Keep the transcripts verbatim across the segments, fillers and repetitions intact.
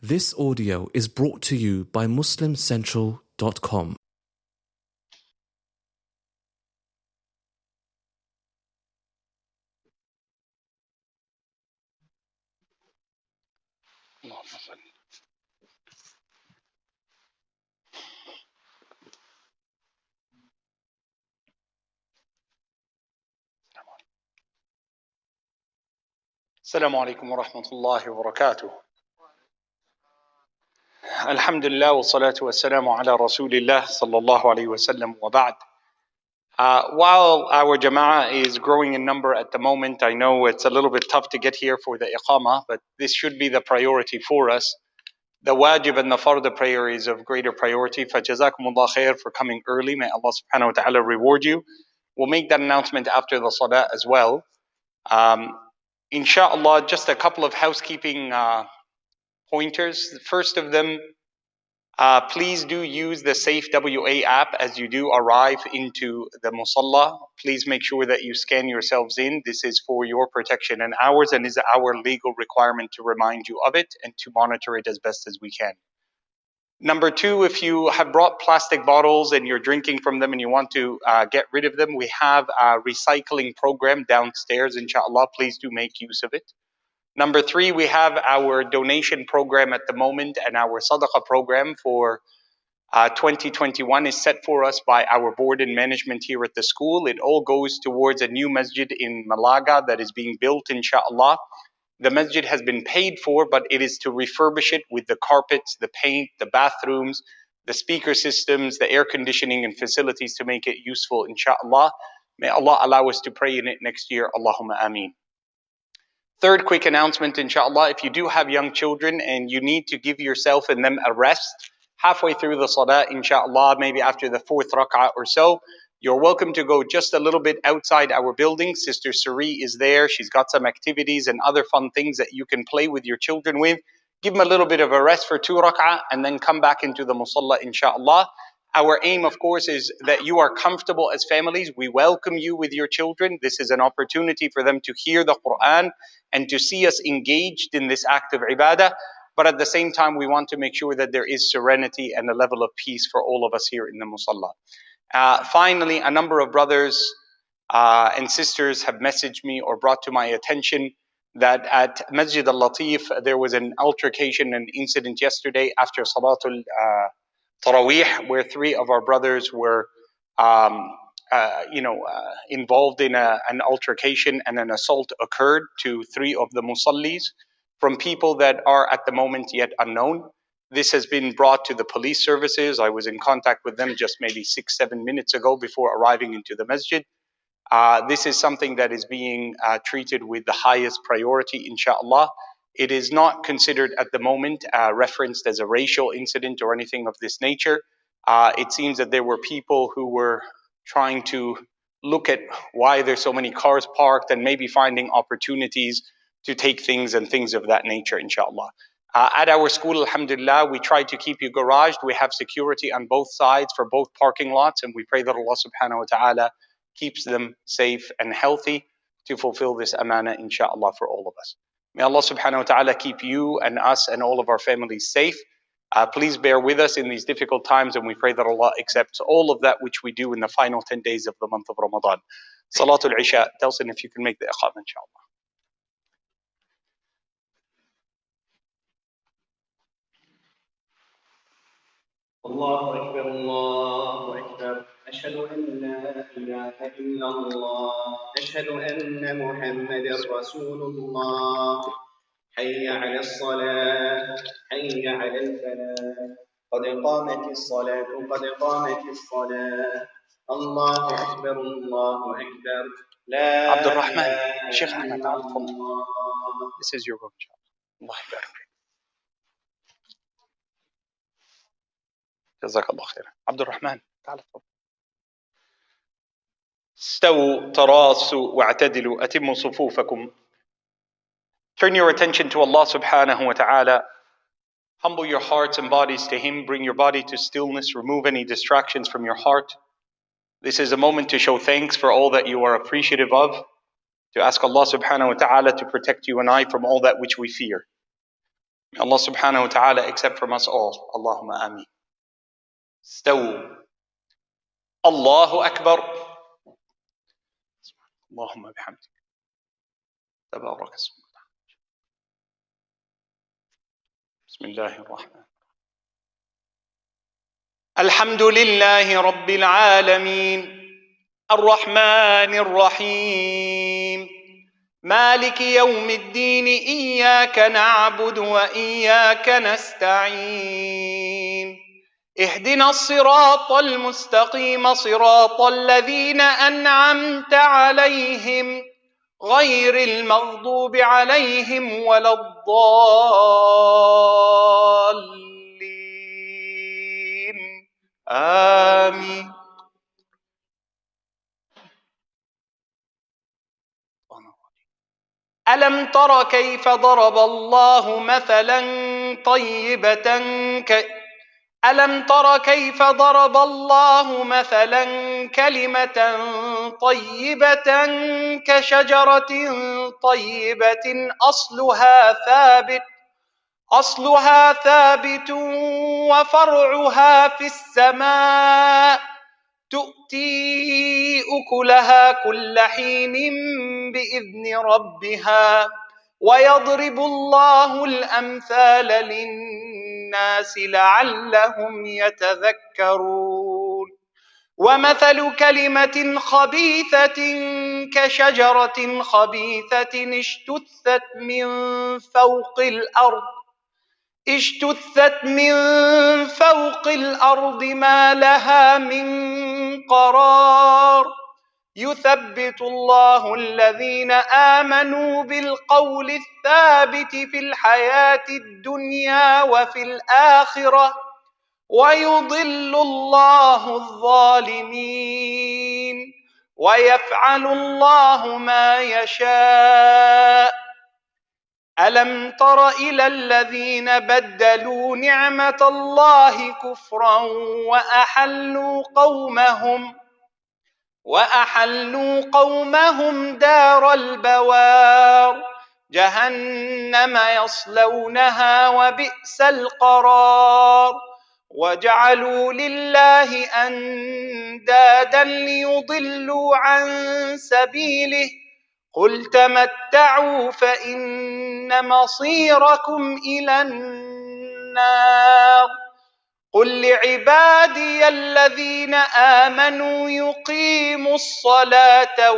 This audio is brought to you by Muslim Central dot com. السلام عليكم ورحمة الله وبركاته. الحمد لله والصلاة والسلام على رسول الله صلى الله عليه وسلم وبعد. Uh, while our jama'ah is growing in number at the moment, I know it's a little bit tough to get here for the iqamah, but this should be the priority for us. The wajib and the farda prayer is of greater priority. فَجَزَاكُمُ اللَّهُ خَيْرًا for coming early. May Allah subhanahu wa ta'ala reward you. We'll make that announcement after the salah as well. Um, Inshallah, just a couple of housekeeping uh, pointers. The first of them, uh, please do use the Safe W A app as you do arrive into the musalla. Please make sure that you scan yourselves in. This is for your protection and ours, and is our legal requirement to remind you of it and to monitor it as best as we can. Number two, if you have brought plastic bottles and you're drinking from them and you want to uh, get rid of them, we have a recycling program downstairs, inshallah. Please do make use of it. Number three, we have our donation program at the moment, and our sadaqah program for uh, twenty twenty-one is set for us by our board and management here at the school. It all goes towards a new masjid in Malaga that is being built, inshallah. The masjid has been paid for, but it is to refurbish it with the carpets, the paint, the bathrooms, the speaker systems, the air conditioning and facilities to make it useful, inshallah. May Allah allow us to pray in it next year. Allahumma ameen. Third quick announcement, inshallah, if you do have young children and you need to give yourself and them a rest halfway through the salah, inshallah, maybe after the fourth rak'ah or so, you're welcome to go just a little bit outside our building. Sister Suri is there. She's got some activities and other fun things that you can play with your children with. Give them a little bit of a rest for two rak'ah and then come back into the musalla, inshallah. Our aim, of course, is that you are comfortable as families. We welcome you with your children. This is an opportunity for them to hear the Quran and to see us engaged in this act of ibadah. But at the same time, we want to make sure that there is serenity and a level of peace for all of us here in the musalla. Uh, finally, a number of brothers uh, and sisters have messaged me or brought to my attention that at Masjid al-Latif, there was an altercation, an incident yesterday after Salatul uh, Taraweeh, where three of our brothers were um, uh, you know, uh, involved in a, an altercation, and an assault occurred to three of the musallis from people that are at the moment yet unknown. This has been brought to the police services. I was in contact with them just maybe six, seven minutes ago before arriving into the masjid. Uh, this is something that is being uh, treated with the highest priority, inshallah. It is not considered at the moment uh, referenced as a racial incident or anything of this nature. Uh, it seems that there were people who were trying to look at why there's so many cars parked and maybe finding opportunities to take things and things of that nature, inshallah. Uh, at our school, alhamdulillah, we try to keep you garaged. We have security on both sides for both parking lots, and we pray that Allah subhanahu wa ta'ala keeps them safe and healthy to fulfill this amana, inshallah, for all of us. May Allah subhanahu wa ta'ala keep you and us and all of our families safe. Uh, please bear with us in these difficult times, and we pray that Allah accepts all of that which we do in the final ten days of the month of Ramadan. Salatul Isha. Telsin, if you can make the iqam, inshallah. الله أكبر الله أكبر أشهد أن لا إله إلا الله أشهد أن محمدا رسول الله حي على الصلاة حي على الفلاح قد قامت الصلاة قد قامت الصلاة الله أكبر الله أكبر لا عبد الرحمن إله Sheikh Ahmed, إلا الله. this is your room, inshallah. Allah barak. جزاك الله خير. عبد الرحمن تعال تفضل. استووا تراصوا واعتدلوا أتموا صفوفكم. Turn your attention to Allah subhanahu wa ta'ala. Humble your hearts and bodies to Him. Bring your body to stillness. Remove any distractions from your heart. This is a moment to show thanks for all that you are appreciative of. To ask Allah subhanahu wa ta'ala to protect you and I from all that which we fear. May Allah subhanahu wa ta'ala accept from us all. Allahumma ameen. Stawu. Allahu Akbar. Allahumma bihamdik. Tabarak ismuk. Bismillahir Rahman. Alhamdulillahi Rabbil Alameen. الرحمن الرحيم مالك يوم الدين إياك نعبد وإياك نستعين اهدنا الصراط المستقيم صراط الذين أنعمت عليهم غير المغضوب عليهم ولا الضالين آمين. ألم تر كيف ضرب الله مثلا طيبة ك... ألم تر كيف ضرب الله مثلا كلمة طيبة كشجرة طيبة أصلها ثابت أصلها ثابت وفرعها في السماء تؤتي أكلها كل حين بإذن ربها ويضرب الله الأمثال للناس لعلهم يتذكرون ومثل كلمة خبيثة كشجرة خبيثة اجتثت من فوق الأرض اجتثت من فوق الأرض ما لها من قرار يثبت الله الذين آمنوا بالقول الثابت في الحياة الدنيا وفي الآخرة ويضل الله الظالمين ويفعل الله ما يشاء. ألم تر إلى الذين بدلوا نعمة الله كفرا وأحلوا قومهم وأحلوا قومهم دار البوار جهنم يصلونها وبئس القرار وجعلوا لله أندادا ليضلوا عن سبيله قل تمتعوا فإن مصيركم إلى النار قل لعبادي الذين آمنوا يقيموا الصلاة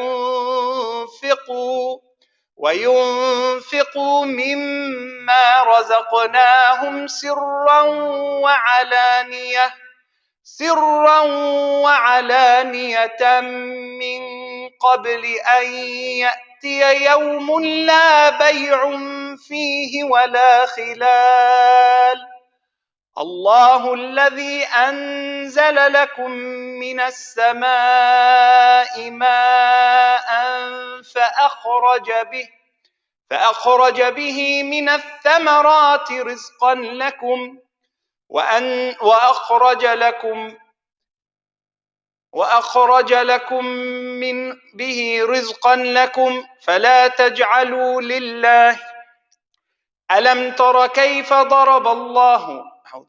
وينفقوا وينفقوا مما رزقناهم سرا وعلانية سرا وعلانية من قبل أن يأتي يوم لا بيع فيه ولا خلال الله الذي أنزل لكم من السماء ماء فأخرج به فأخرج به من الثمرات رزقا لكم وأن وأخرج لكم وأخرج لكم من به رزقا لكم فلا تجعلوا لله. ألم تر كيف ضرب الله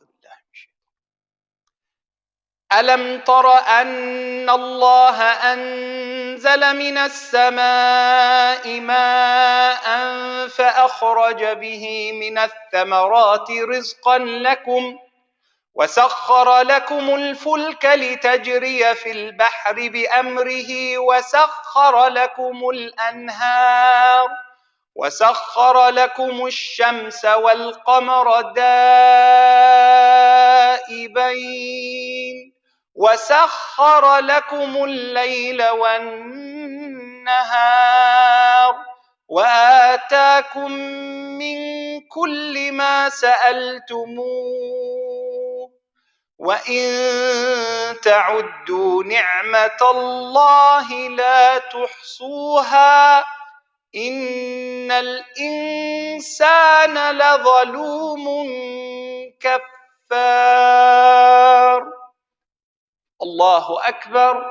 ألم تر أن الله أنزل من السماء ماء فأخرج به من الثمرات رزقا لكم وسخر لكم الفلك لتجري في البحر بأمره وسخر لكم الأنهار وسخر لكم الشمس والقمر دائبين وسخر لكم الليل والنهار وآتاكم من كل ما سألتموه وإن تعدوا نعمة الله لا تحصوها إن الإنسان لظلوم كفار. الله أكبر.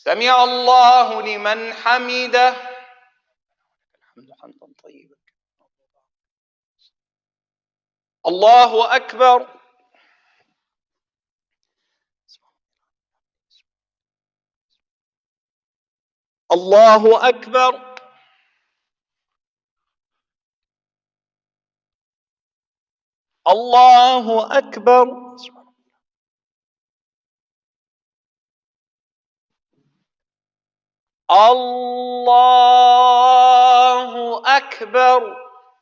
سمع الله لمن حمده. الحمد حمدا طيبا. الله أكبر. الله أكبر. الله أكبر. الله أكبر.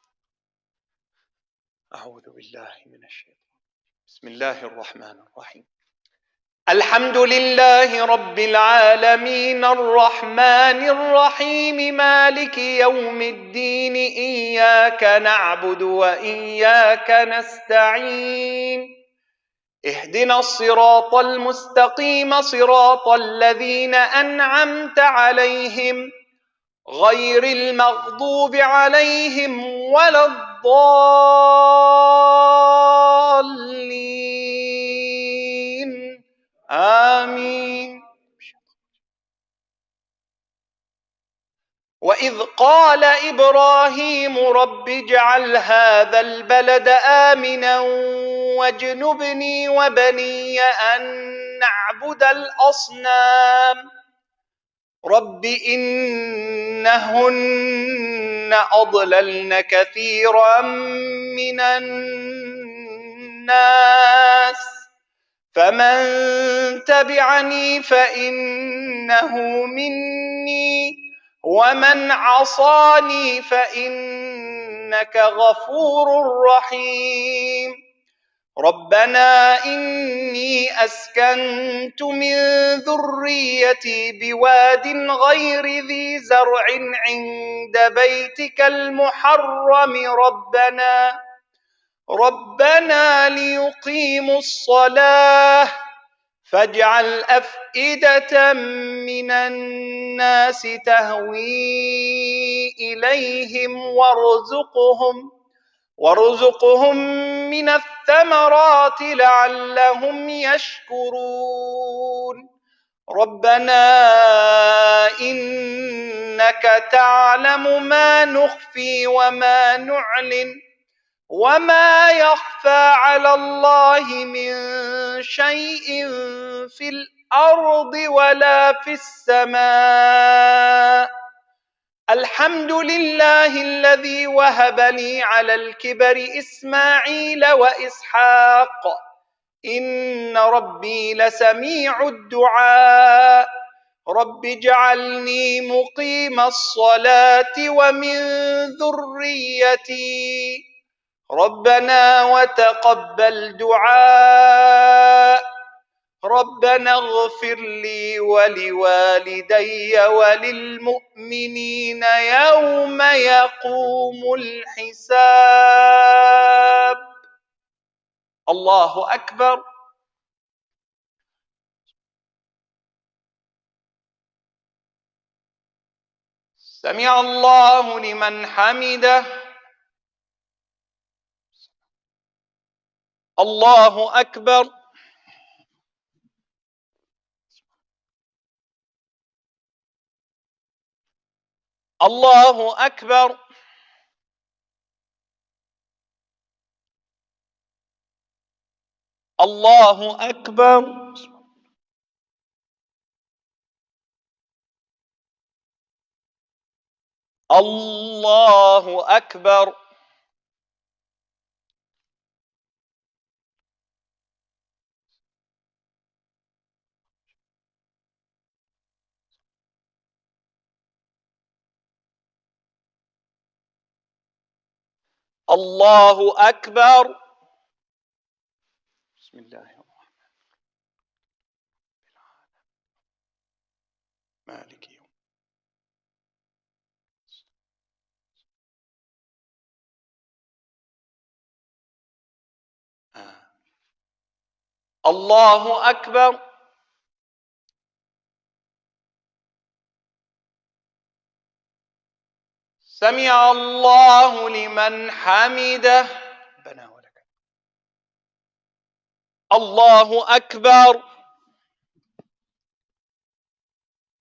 أعوذ بالله من الشيطان. بسم الله الرحمن الرحيم. الحمد لله رب العالمين الرحمن الرحيم مالك يوم الدين إياك نعبد وإياك نستعين اهدنا الصراط المستقيم صراط الذين أنعمت عليهم غير المغضوب عليهم ولا الضالين آمين. وإذ قال إبراهيم رب اجعل هذا البلد آمنا واجنبني وبني أن نعبد الأصنام رب إنهن أضللن كثيرا من الناس فمن تبعني فإنه مني ومن عصاني فإنك غفور رحيم. ربنا إني أسكنت من ذريتي بواد غير ذي زرع عند بيتك المحرم ربنا ربنا ليقيموا الصلاة فاجعل أفئدة من الناس تهوي إليهم وارزقهم وارزقهم من الثمرات لعلهم يشكرون. ربنا إنك تعلم ما نخفي وما نعلن وما يخفى على الله من شيء في الأرض ولا في السماء. الحمد لله الذي وهب لي على الكبر إسماعيل وإسحاق إن ربي لسميع الدعاء. رب اجعلني مقيم الصلاة ومن ذريتي ربنا وتقبل دعاء. ربنا اغفر لي ولوالدي وللمؤمنين يوم يقوم الحساب. الله أكبر. سمع الله لمن حمده. الله أكبر. الله أكبر. الله أكبر. الله أكبر. الله أكبر. بسم الله الرحمن الرحيم. مالك يوم آه. الله أكبر. سمع الله لمن حمده. ربنا ولك. الله أكبر.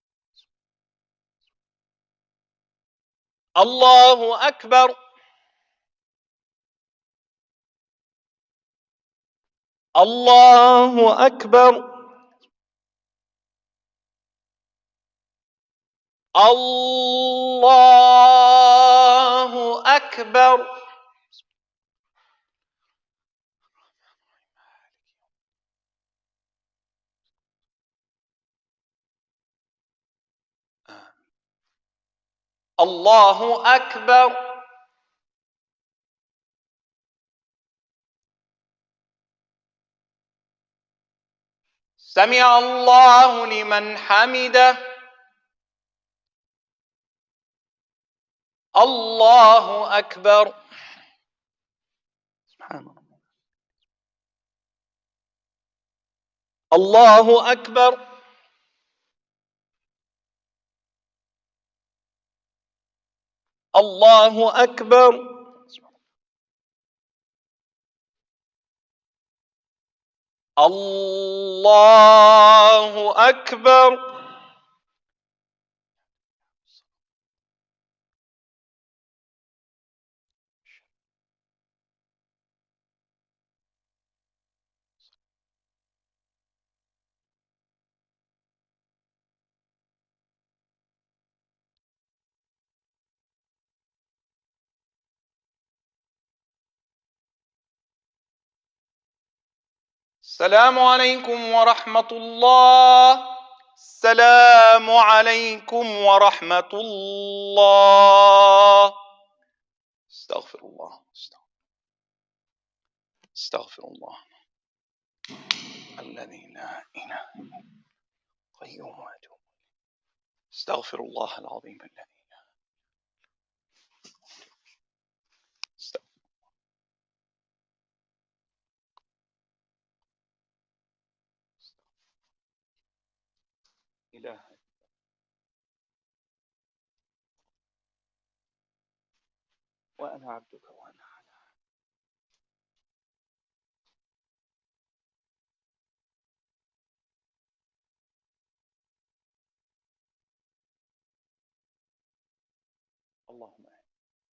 الله أكبر. الله أكبر. الله أكبر. الله أكبر. سمع الله لمن حمده. الله أكبر. سبحان الله. الله أكبر. الله أكبر. الله أكبر. السلام عليكم ورحمة الله. السلام عليكم ورحمة الله. استغفر الله. استغفر الله الذي لا إله إلا القيوم وأتوب. استغفر الله العظيم الذي استغفر إله وأنا عبدك وأنا على. اللهم آمين.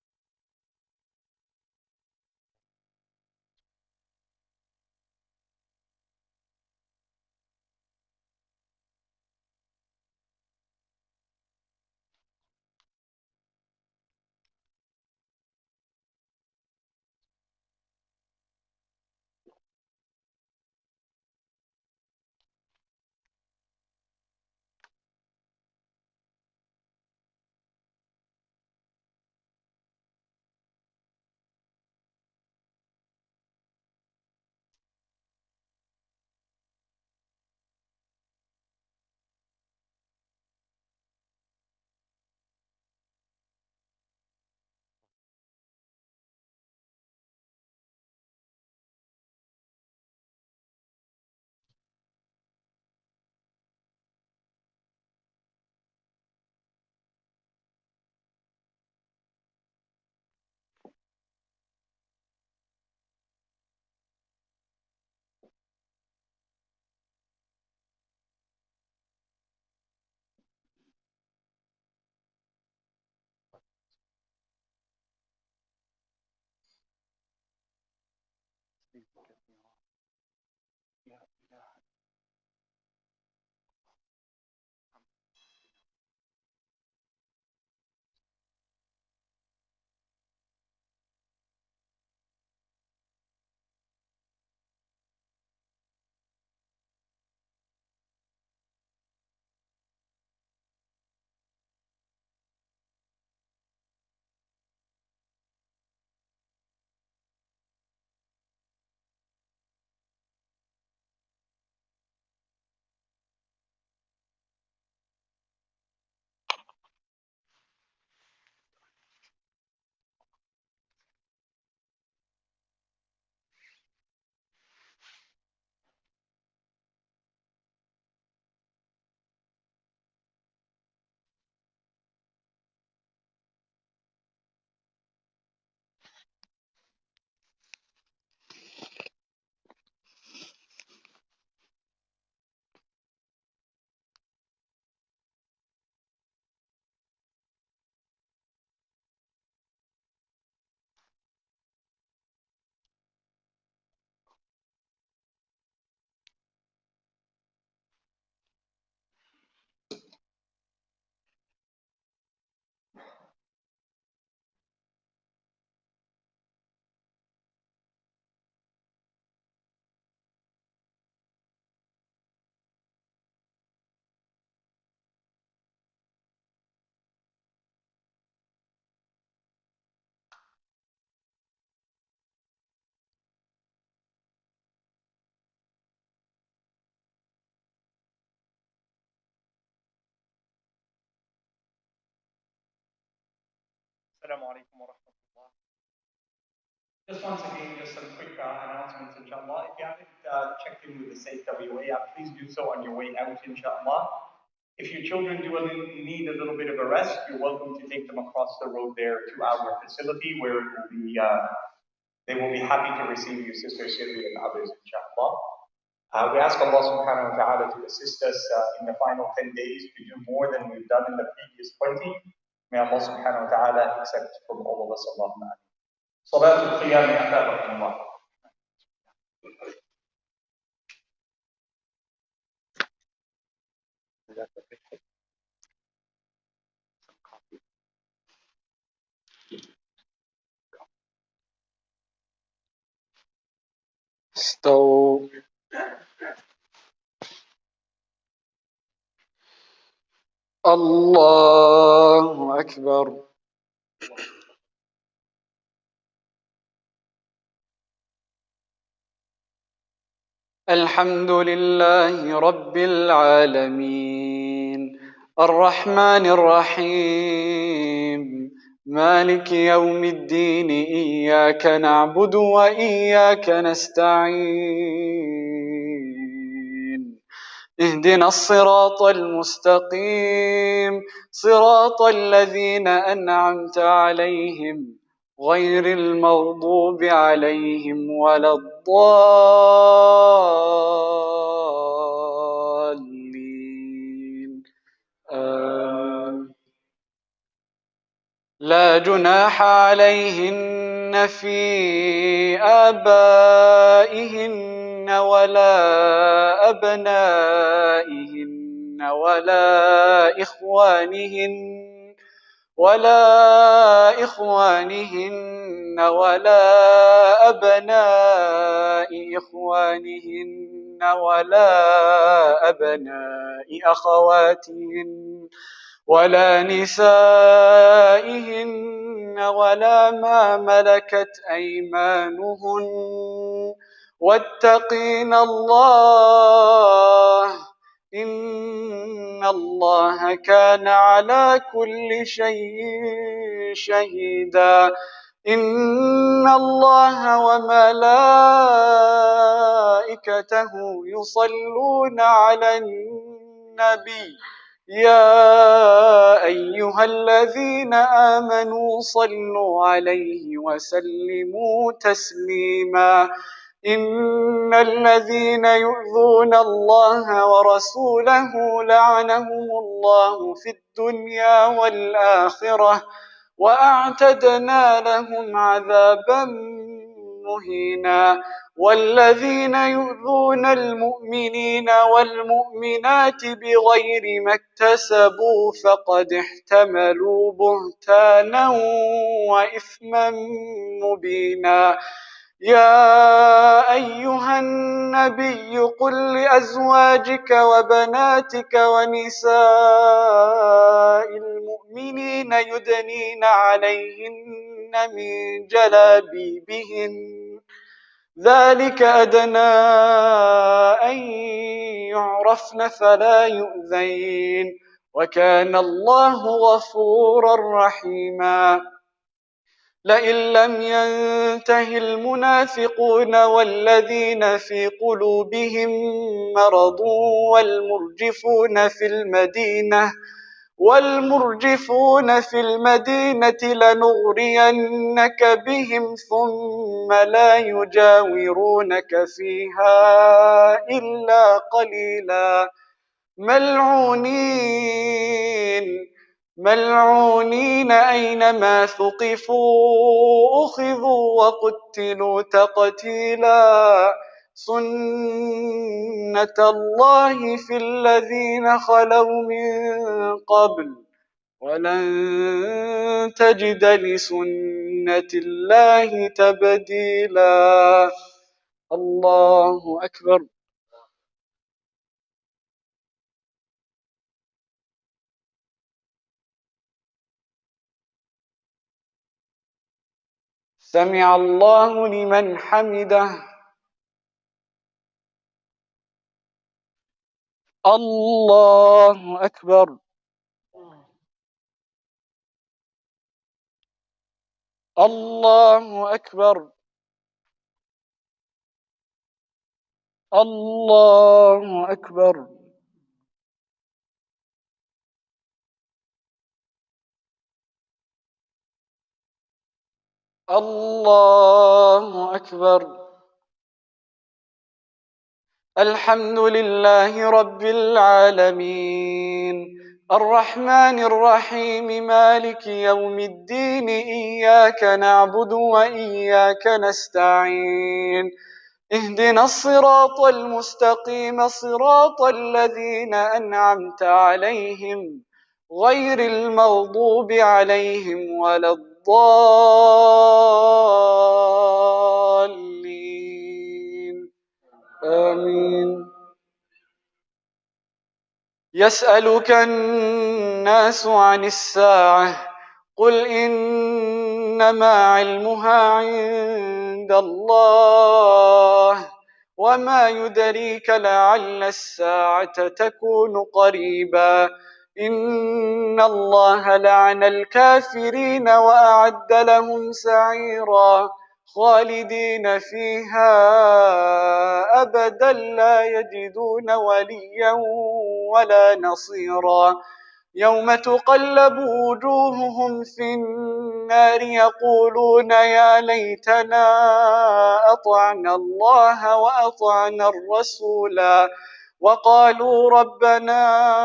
يا إله Assalamu alaikum wa rahmatullah. Just once again, just some quick uh, announcements, inshallah. If you haven't uh, checked in with the Safe W A app, please do so on your way out, inshallah. If your children do need a little bit of a rest, you're welcome to take them across the road there to our facility where it will be, uh, they will be happy to receive you, Sister Sylvia and others, inshallah. Uh, we ask Allah subhanahu wa ta'ala to assist us uh, in the final ten days to do more than we've done in the previous twenty. May Allah subhanahu wa ta'ala accept from all of us. Allahumma ameen. Salatul Qiyam Allah. استووا. الله أكبر. الحمد لله رب العالمين الرحمن الرحيم مالك يوم الدين إياك نعبد وإياك نستعين اهدنا الصراط المستقيم صراط الذين أنعمت عليهم غير المغضوب عليهم ولا الضالين آمين. لا جناح عليهن في آبائهن ولا أبنائهن ولا إخوانهن ولا إخوانهن ولا أبناء إخوانهن ولا أبناء أخواتهن ولا نسائهن ولا ما ملكت أيمانهن واتقين الله إن الله كان على كل شيء شهيدا إن الله وملائكته يصلون على النبي يا أيها الذين آمنوا صلوا عليه وسلموا تسليما إن الذين يؤذون الله ورسوله لعنهم الله في الدنيا والآخرة وأعتدنا لهم عذابا مهينا والذين يؤذون المؤمنين والمؤمنات بغير ما اكتسبوا فقد احتملوا بهتانا وإثما مبينا يا أيها النبي قل لأزواجك وبناتك ونساء المؤمنين يدنين عليهن من جلابيبهن ذلك أدنى أن يعرفن فلا يؤذين وكان الله غفورا رحيما لئن لم ينته المنافقون والذين في قلوبهم مرض والمرجفون في المدينة والمرجفون في المدينة لنغرينك بهم ثم لا يجاورونك فيها إلا قليلا ملعونين ملعونين أينما ثقفوا أخذوا وقتلوا تقتيلا سنة الله في الذين خلوا من قبل ولن تجد لسنة الله تبديلا الله أكبر. سمع الله لمن حمده الله أكبر. الله أكبر. الله أكبر. الله أكبر. الحمد لله رب العالمين الرحمن الرحيم مالك يوم الدين إياك نعبد وإياك نستعين اهدنا الصراط المستقيم صراط الذين أنعمت عليهم غير المغضوب عليهم ولا الضالين آمين. يسألك الناس عن الساعة قل إنما علمها عند الله وما يدريك لعل الساعة تكون قريبا إن الله لعن الكافرين وأعد لهم سعيرا خالدين فيها أبدا لا يجدون وليا ولا نصيرا يوم تقلب وجوههم في النار يقولون يا ليتنا أطعنا الله وأطعنا الرسولا وقالوا ربنا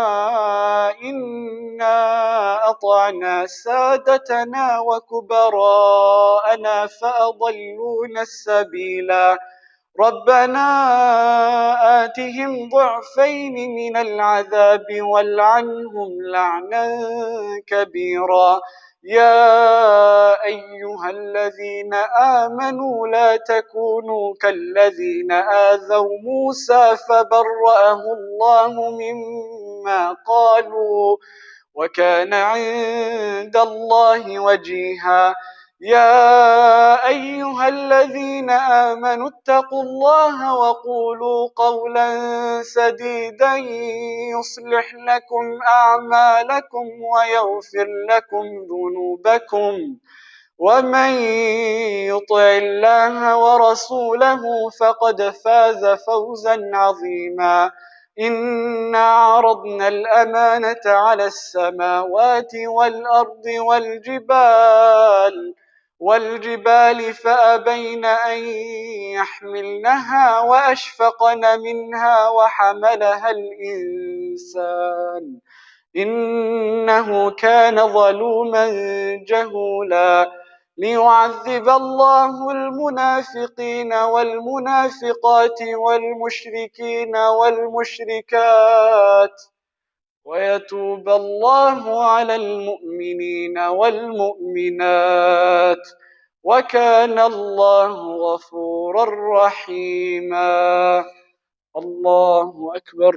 إنا أطعنا سادتنا وكبراءنا فأضلونا السبيلا ربنا آتهم ضعفين من العذاب والعنهم لعنا كبيرا يا أيها الذين آمنوا لا تكونوا كالذين آذوا موسى فبرأه الله مما قالوا وكان عند الله وجيها يا أيها الذين آمنوا اتقوا الله وقولوا قولا سديدا يصلح لكم أعمالكم ويغفر لكم ذنوبكم ومن يطع الله ورسوله فقد فاز فوزا عظيما إنا عرضنا الأمانة على السماوات والأرض والجبال والجبال فأبين أن يحملنها وأشفقن منها وحملها الإنسان إنه كان ظلوما جهولا ليعذب الله المنافقين والمنافقات والمشركين والمشركات ويتوب الله على المؤمنين والمؤمنات وكان الله غفورا رحيما. الله أكبر.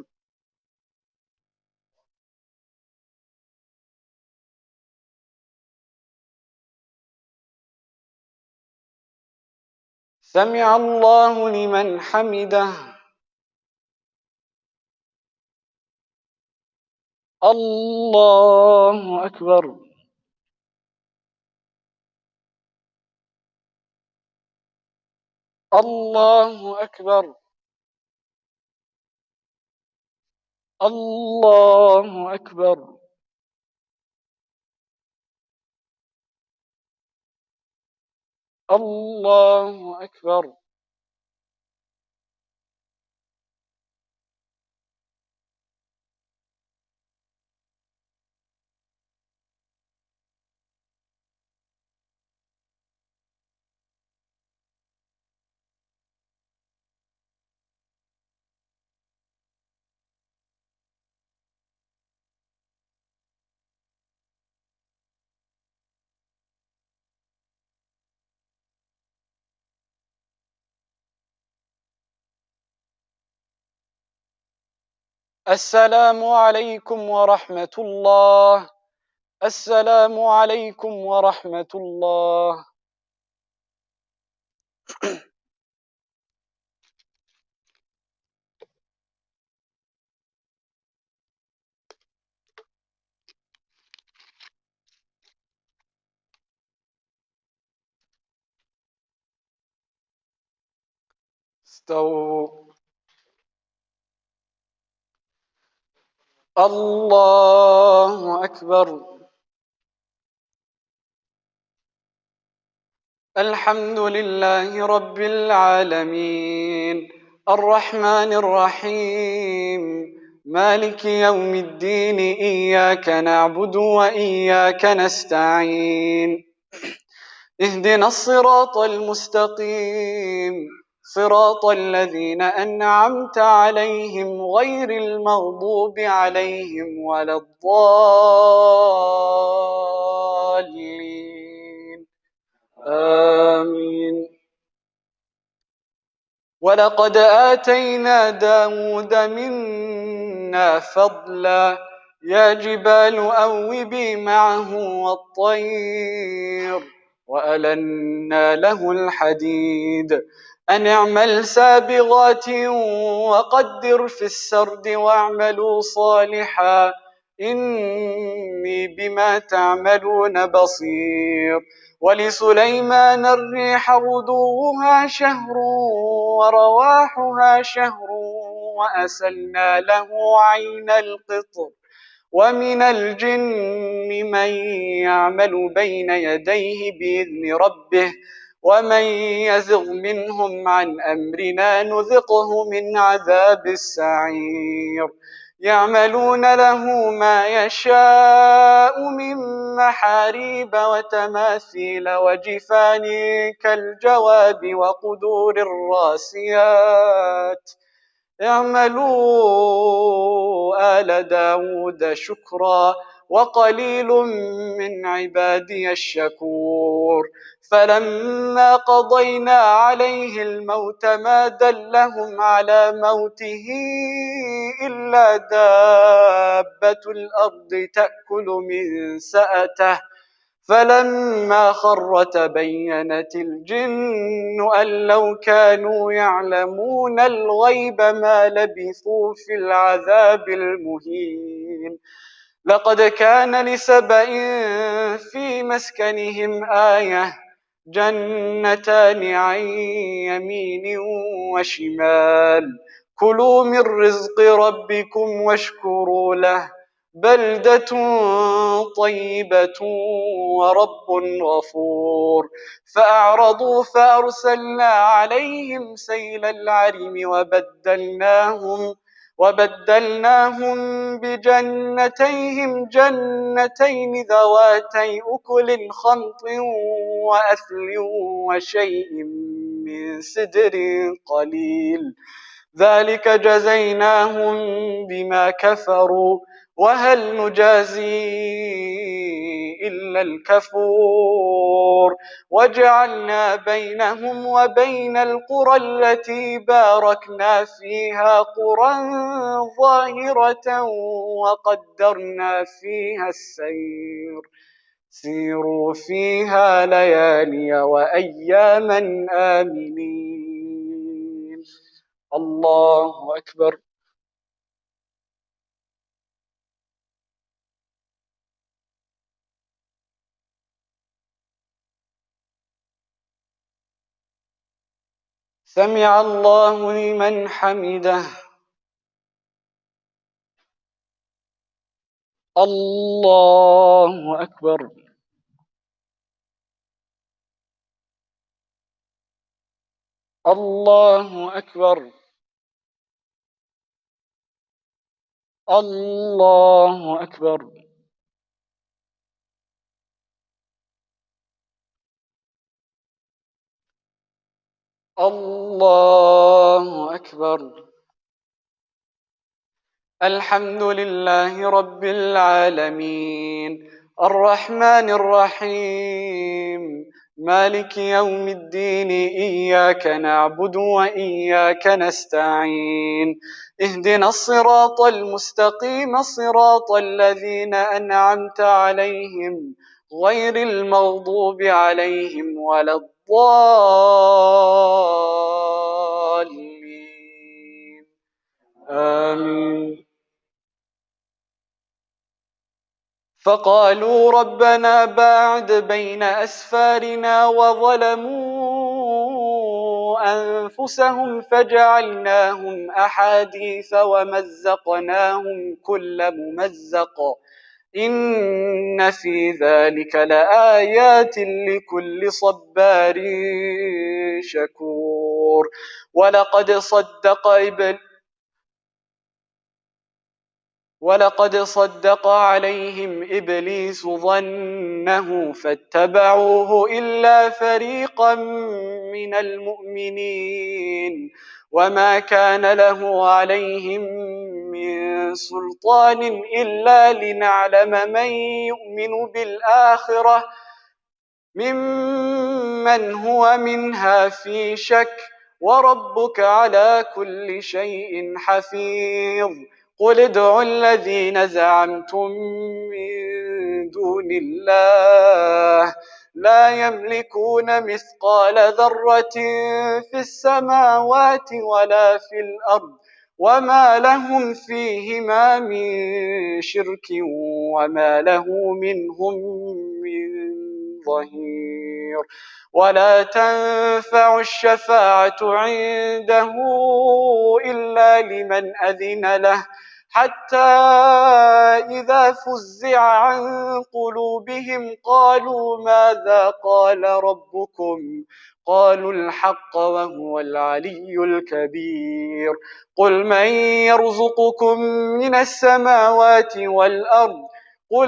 سمع الله لمن حمده. الله أكبر. الله أكبر. الله أكبر. الله أكبر. السلام عليكم ورحمة الله. السلام عليكم ورحمة الله. استووا. الله أكبر. الحمد لله رب العالمين الرحمن الرحيم مالك يوم الدين إياك نعبد وإياك نستعين اهدنا الصراط المستقيم صراط الذين أنعمت عليهم غير المغضوب عليهم ولا الضالين آمين. ولقد آتينا داود منا فضلا يا جبال أوبي معه والطير وألنا له الحديد أن اعمل سابغات وقدر في السرد واعملوا صالحا إني بما تعملون بصير. ولسليمان الريح غدوها شهر ورواحها شهر وأسلنا له عين القطر ومن الجن من يعمل بين يديه بإذن ربه ومن يزغ منهم عن أمرنا نذقه من عذاب السعير. يعملون له ما يشاء من محاريب وتماثيل وجفان كالجواب وقدور الراسيات اعملوا آل داود شكرا وقليل من عبادي الشكور. فلما قضينا عليه الموت ما دلهم على موته إلا دابة الأرض تأكل من سأته فلما خر تبينت الجن أن لو كانوا يعلمون الغيب ما لبثوا في العذاب المهين. لقد كان لسبإ في مسكنهم آية جنتان عن يمين وشمال كلوا من رزق ربكم واشكروا له بلدة طيبة ورب غفور. فأعرضوا فأرسلنا عليهم سيل العرم وبدلناهم وبدلناهم بجنتيهم جنتين ذواتي أكل خمط وأثل وشيء من سدر قليل ذلك جزيناهم بما كفروا وهل نجازي إلا الكفور. وجعلنا بينهم وبين القرى التي باركنا فيها قرى ظاهرة وقدرنا فيها السير سيروا فيها ليالي وأياما آمنين. الله أكبر. سمع الله لمن حمده. الله أكبر. الله أكبر. الله أكبر. الله أكبر. الحمد لله رب العالمين الرحمن الرحيم مالك يوم الدين إياك نعبد وإياك نستعين اهدنا الصراط المستقيم صراط الذين أنعمت عليهم غير المغضوب عليهم ولا الضالين آمين. فقالوا ربنا باعد بين أسفارنا وظلموا أنفسهم فجعلناهم أحاديث ومزقناهم كل ممزق إن في ذلك لآيات لكل صبار شكور. ولقد صدق إبل ولقد صدق عليهم إبليس ظنه فاتبعوه إلا فريقا من المؤمنين وما كان له عليهم من سلطان إلا لنعلم من يؤمن بالآخرة ممن هو منها في شك وربك على كل شيء حفيظ. قل ادعوا الذين زعمتم من دون الله لا يملكون مثقال ذرة في السماوات ولا في الأرض وما لهم فيهما من شرك وما له منهم من ظهير. ولا تنفع الشفاعة عنده إلا لمن أذن له حتى إذا فزع عن قلوبهم قالوا ماذا قال ربكم قالوا الحق وهو العلي الكبير. قل من يرزقكم من السماوات والأرض قل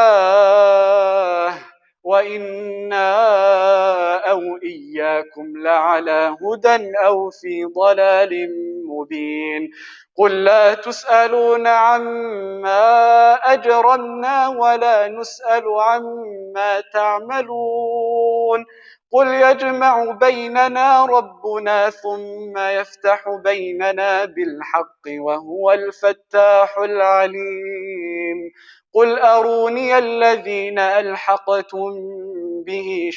الله وإنا أو إياكم لعلى هدى أو في ضلال مبين. قل لا تسألون عما أجرمنا ولا نسأل عما تعملون قل يجمع بيننا ربنا ثم يفتح بيننا بالحق وهو الفتاح العليم. قل أروني الذين ألحقتم به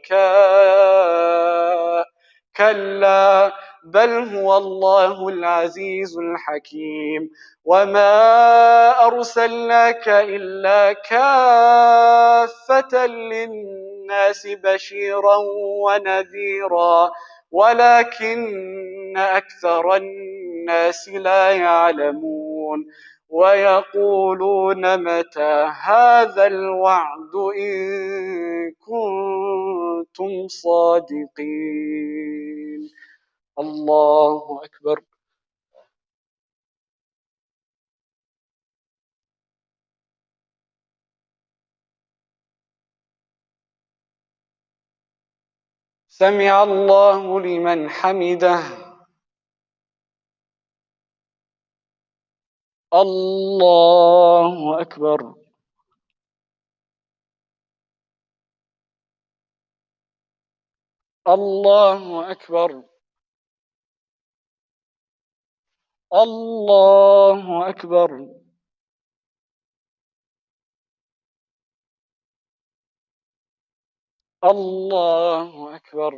شركاء كلا بل هو الله العزيز الحكيم. وما أرسلناك إلا كافة للناس بشيرا ونذيرا ولكن أكثر الناس لا يعلمون ويقولون متى هذا الوعد إن كنتم صادقين. الله أكبر. سمع الله لمن حمده. الله أكبر. الله أكبر. الله أكبر. الله أكبر.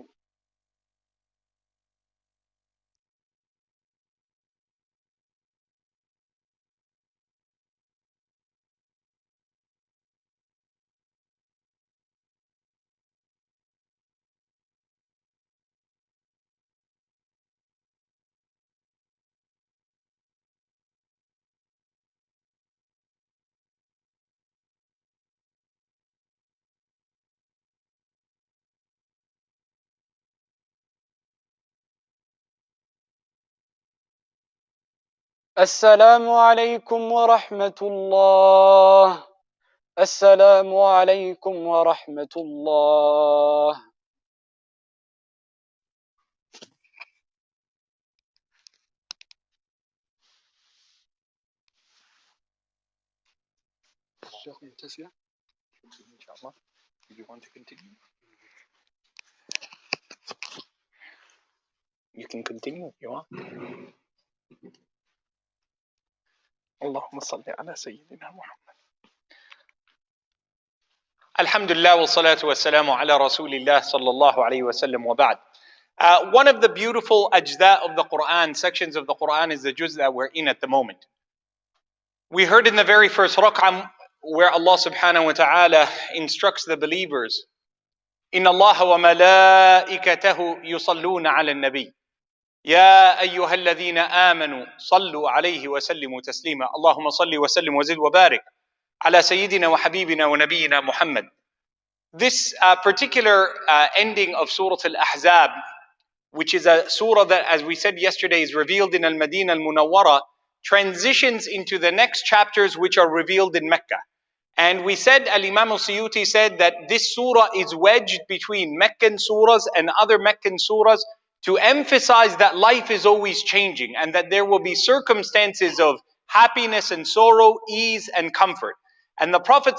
السلام عليكم ورحمة الله. السلام عليكم ورحمة الله. Sheikh Mutassia, inshallah, if you want to continue, you can continue if you want. اللهم صل على سيدنا محمد. الحمد لله والصلاة والسلام على رسول الله صلى الله عليه وسلم وبعد. Uh, one of the beautiful ajza of the Quran, sections of the Quran, is the juz that we're in at the moment. We heard in the very first rak'ah where Allah subhanahu wa ta'ala instructs the believers إن الله وملائكته يصلون على النبي يا أيها الذين آمنوا صلوا عليه وسلموا تسليما اللهم صل وسلم وزد وبارك على سيدنا وحبيبنا ونبينا محمد. This uh, particular uh, ending of Surah Al-Ahzab, which is a surah that, as we said yesterday, is revealed in Al-Madinah Al-Munawwara, transitions into the next chapters which are revealed in Mecca. And we said, Al-Imam Al-Suyuti said that this surah is wedged between Meccan surahs and other Meccan surahs to emphasize that life is always changing and that there will be circumstances of happiness and sorrow, ease and comfort. And the Prophet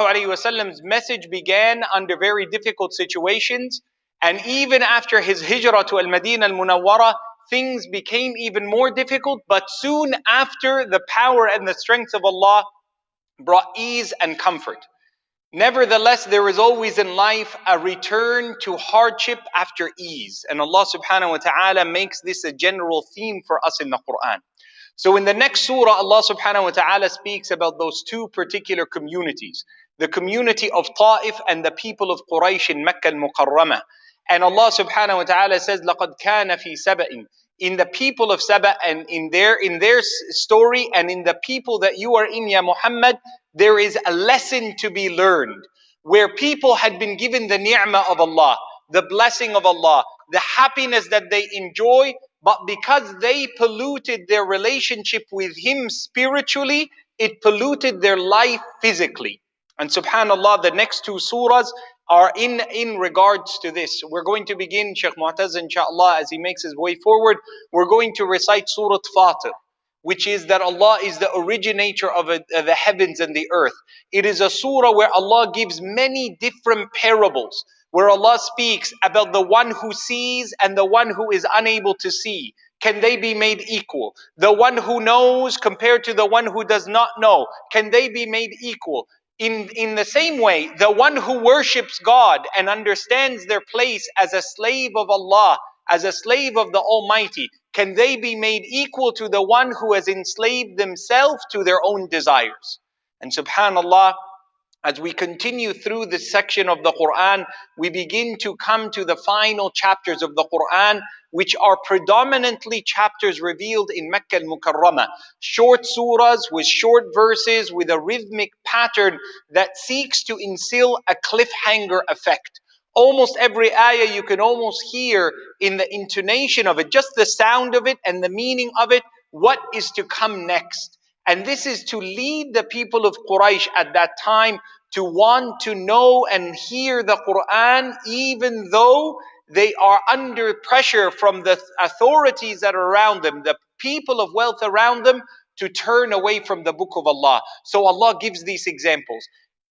ﷺ's message began under very difficult situations. And even after his hijrah to Al-Madinah Al-Munawwara, things became even more difficult. But soon after, the power and the strength of Allah brought ease and comfort. Nevertheless, there is always in life a return to hardship after ease. And Allah subhanahu wa ta'ala makes this a general theme for us in the Quran. So in the next surah, Allah subhanahu wa ta'ala speaks about those two particular communities. The community of Ta'if and the people of Quraysh in Mecca al-Mukarramah. And Allah subhanahu wa ta'ala says, لَقَدْ كَانَ فِي سَبَإٍ. In the people of Saba and in their, in their story and in the people that you are in, Ya Muhammad, there is a lesson to be learned. Where people had been given the ni'mah of Allah, the blessing of Allah, the happiness that they enjoy, but because they polluted their relationship with Him spiritually, it polluted their life physically. And subhanAllah, the next two surahs are in, in regards to this. We're going to begin, Shaykh Mu'taz, inshaAllah, as he makes his way forward, we're going to recite Surah Fatir, which is that Allah is the originator of, a, of the heavens and the earth. It is a surah where Allah gives many different parables, where Allah speaks about the one who sees and the one who is unable to see. Can they be made equal? The one who knows compared to the one who does not know. Can they be made equal? In, in the same way, the one who worships God and understands their place as a slave of Allah, as a slave of the Almighty, can they be made equal to the one who has enslaved themselves to their own desires? And subhanAllah, as we continue through this section of the Quran, we begin to come to the final chapters of the Quran, which are predominantly chapters revealed in Mecca al-Mukarramah. Short surahs with short verses with a rhythmic pattern that seeks to instill a cliffhanger effect. Almost every ayah you can almost hear in the intonation of it, just the sound of it and the meaning of it, what is to come next. And this is to lead the people of Quraysh at that time to want to know and hear the Quran, even though they are under pressure from the authorities that are around them, the people of wealth around them, to turn away from the book of Allah. So Allah gives these examples.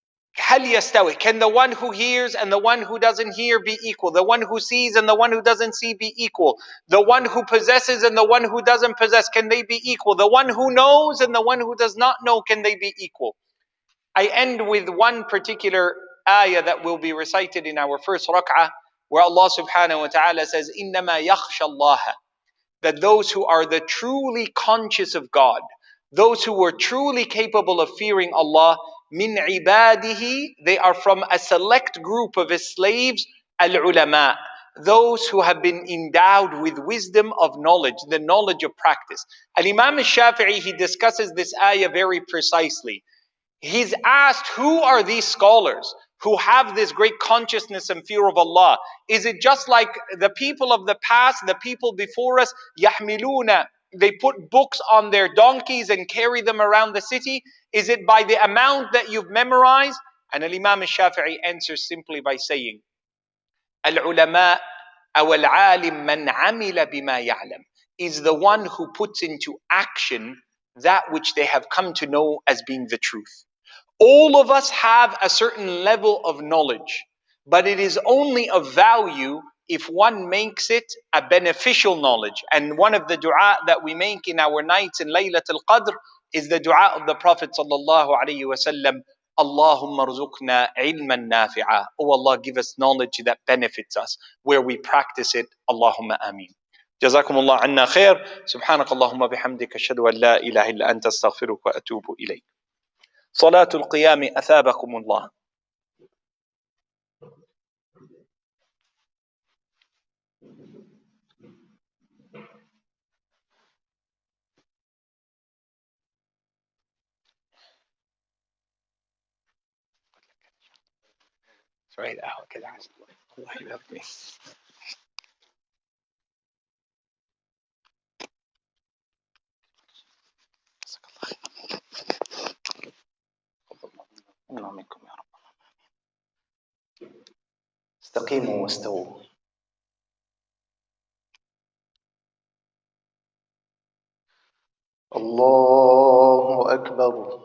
هل يستوي? Can the one who hears and the one who doesn't hear be equal? The one who sees and the one who doesn't see be equal? The one who possesses and the one who doesn't possess, can they be equal? The one who knows and the one who does not know, can they be equal? I end with one particular ayah that will be recited in our first rak'ah, where Allah subhanahu wa ta'ala says, إِنَّمَا يَخْشَى اللَّهَ. That those who are the truly conscious of God, those who were truly capable of fearing Allah, min ibadihi, they are from a select group of His slaves, al-ulama, those who have been endowed with wisdom of knowledge, the knowledge of practice. Al-Imam al-Shafi'i, he discusses this ayah very precisely. He's asked, who are these scholars who have this great consciousness and fear of Allah? Is it just like the people of the past, the people before us, يَحْمِلُونَ, they put books on their donkeys and carry them around the city? Is it by the amount that you've memorized? And Al-Imam al-Shafi'i answers simply by saying, Al-ulama aw al-alim man amila bima ya'lam, is the one who puts into action that which they have come to know as being the truth. All of us have a certain level of knowledge, but it is only of value if one makes it a beneficial knowledge. And one of the dua that we make in our nights in Laylatul Qadr is the dua of the Prophet sallallahu alaihi wasallam, Allahumma rzuqna ilman nafi'a. Oh Allah, give us knowledge that benefits us, where we practice it. Allahumma ameen. جزاكم الله عنا خير. سبحانك اللهم بحمدك أشهد أن لا إله إلا أنت أستغفرك وأتوب إليك. صلاة القيام أثابكم الله. شوية قهوة كده عشان الله يبارك فيك. الله منكم يا رب. استقيموا واستووا. الله أكبر.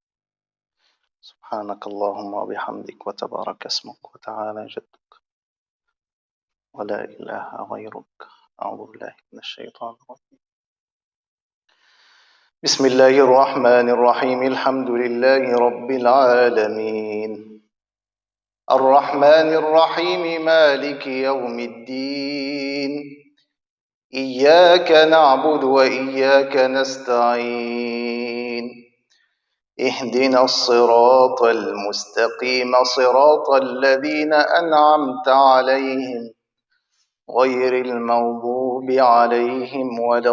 سبحانك اللهم وبحمدك وتبارك اسمك وتعالى جدك ولا إله غيرك. أعوذ بالله من الشيطان الرجيم. بسم الله الرحمن الرحيم. الحمد لله رب العالمين الرحمن الرحيم مالك يوم الدين إياك نعبد وإياك نستعين اهدنا الصراط المستقيم صراط الذين أنعمت عليهم غير المغضوب عليهم ولا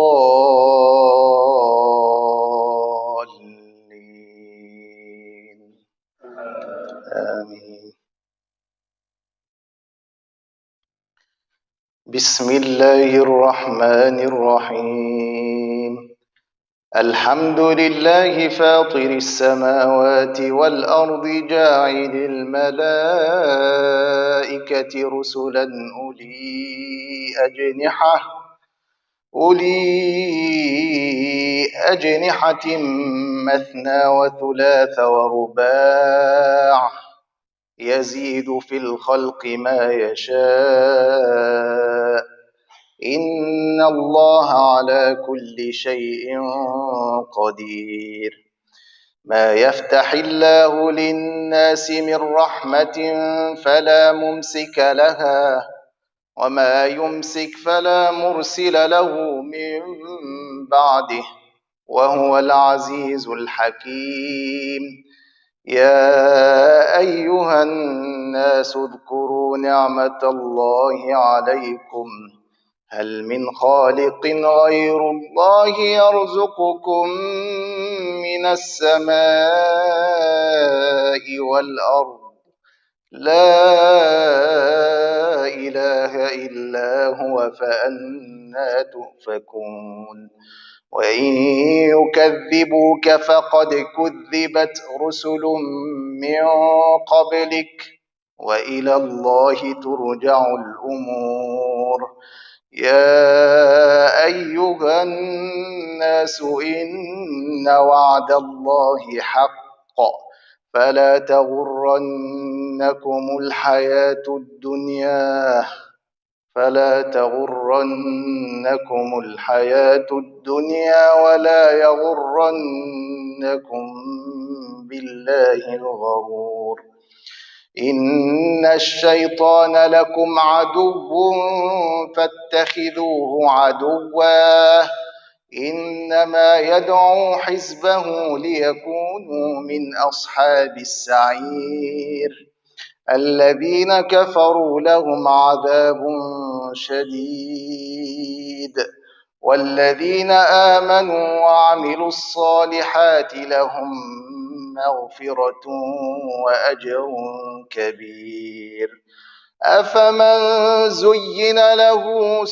الضالين آمين. بسم الله الرحمن الرحيم الحمد لله فاطر السماوات والأرض جاعل الملائكة رسلا أولي أجنحة أولي أجنحة مثنى وثلاث ورباع يزيد في الخلق ما يشاء إن الله على كل شيء قدير. ما يفتح الله للناس من رحمة فلا ممسك لها وما يمسك فلا مرسل له من بعده وهو العزيز الحكيم. يا أيها الناس اذكروا نعمة الله عليكم هل من خالق غير الله يرزقكم من السماء والأرض لا إله إلا هو فأنى تؤفكون. وإن يكذبوك فقد كذبت رسل من قبلك وإلى الله ترجع الأمور. يا أيها الناس إن وعد الله حق فلا تغرنكم الحياة الدنيا فلا تغرنكم الحياة الدنيا ولا يغرنكم بالله الغرور. إن الشيطان لكم عدو فاتخذوه عدوا إنما يدعو حزبه ليكونوا من أصحاب السعير. الذين كفروا لهم عذاب شديد والذين آمنوا وعملوا الصالحات لهم مغفرة وأجر كبير. أفمن زين له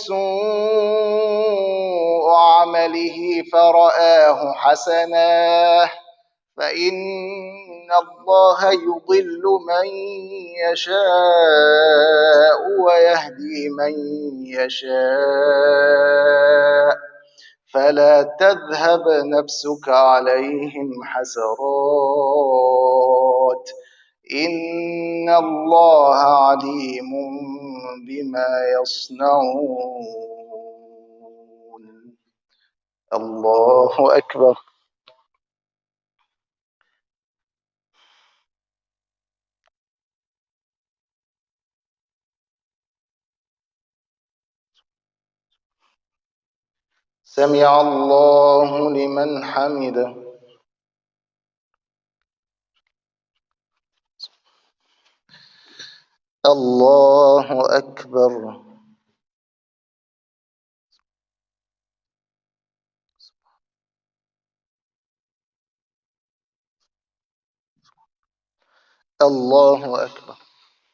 سوء عمله فرآه حسنا فإن الله يضل من يشاء ويهدي من يشاء فلا تذهب نفسك عليهم حسرات إن الله عليم بما يصنعون. الله أكبر. سمع الله لمن حمده. الله أكبر. الله أكبر.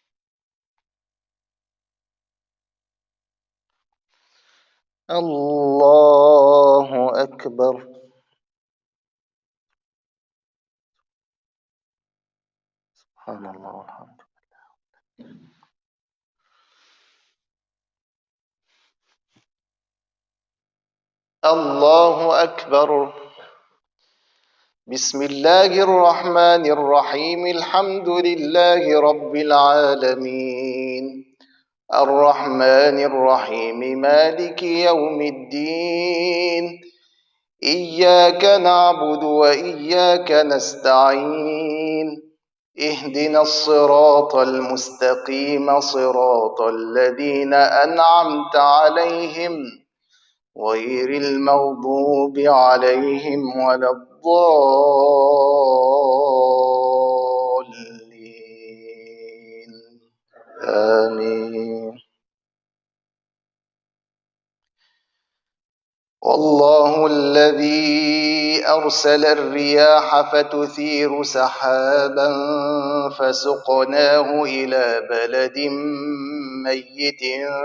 الله أكبر. سبحان الله والحمد لله. الله أكبر. بسم الله الرحمن الرحيم. الحمد لله رب العالمين، الرحمن الرحيم، مالك يوم الدين. إياك نعبد وإياك نستعين. اهدنا الصراط المستقيم، صراط الذين أنعمت عليهم غير المغضوب عليهم ولا الضالين. آمين. والله الذي أرسل الرياح فتثير سحابا فسقناه إلى بلد ميت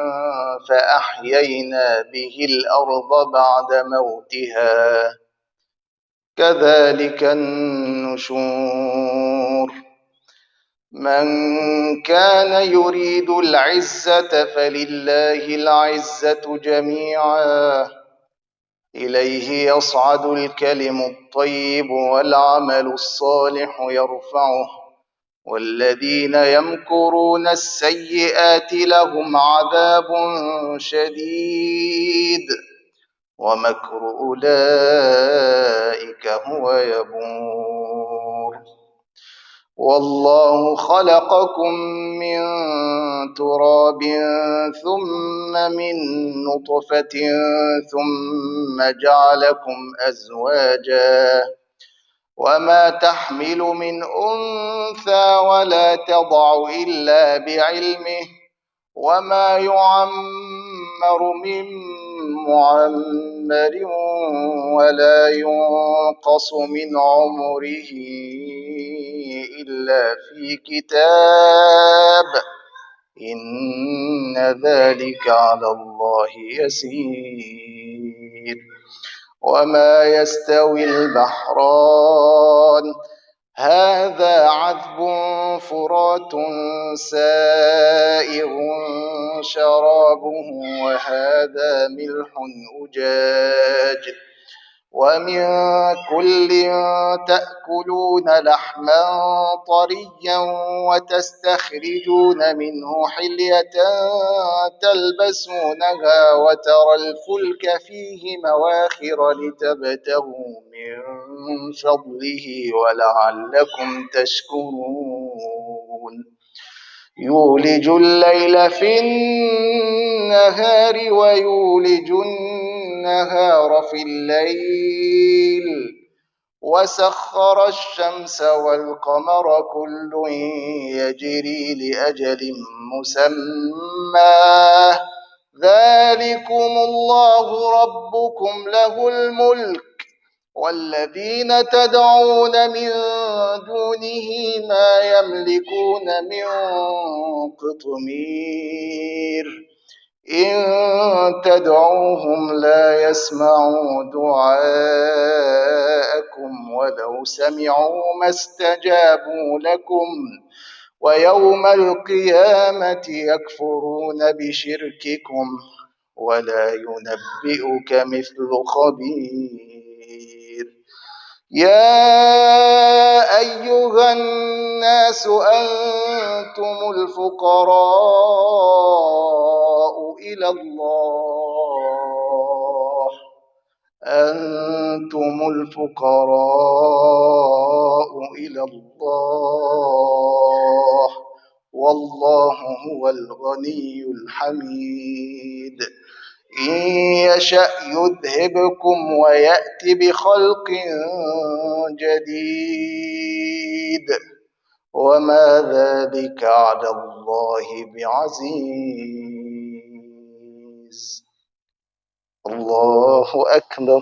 فأحيينا به الأرض بعد موتها كذلك النشور. من كان يريد العزة فلله العزة جميعا، إليه يصعد الكلم الطيب والعمل الصالح يرفعه، والذين يمكرون السيئات لهم عذاب شديد ومكر أولئك هو يبور. والله خلقكم من تراب ثم من نطفة ثم جعلكم أزواجا، وما تحمل من أنثى ولا تضع إلا بعلمه، وما يعمر من معمر ولا ينقص من عمره إلا في كتاب، إن ذلك على الله يسير. وما يستوي البحران هذا عذب فرات سائغ شرابه وهذا ملح أجاج ومن كل تأكلون لحما طريا وتستخرجون منه حلية تلبسونها وترى الفلك فيه مواخر لتبتغوا من فضله ولعلكم تشكرون. يولج الليل في النهار ويولج النهار في الليل وسخر الشمس والقمر كل يجري لأجل مسمى ذلكم الله ربكم له الملك والذين تدعون من دونه ما يملكون من قطمير إن تدعوهم لا يسمعوا دعاءكم ولو سمعوا ما استجابوا لكم ويوم القيامة يكفرون بشرككم ولا ينبئك مثل خبير. يا أيها الناس أنتم الفقراء إلى الله أنتم الفقراء إلى الله والله هو الغني الحميد. إن يشأ يذهبكم ويأت بخلق جديد وما ذلك على الله بعزيز. الله أكبر.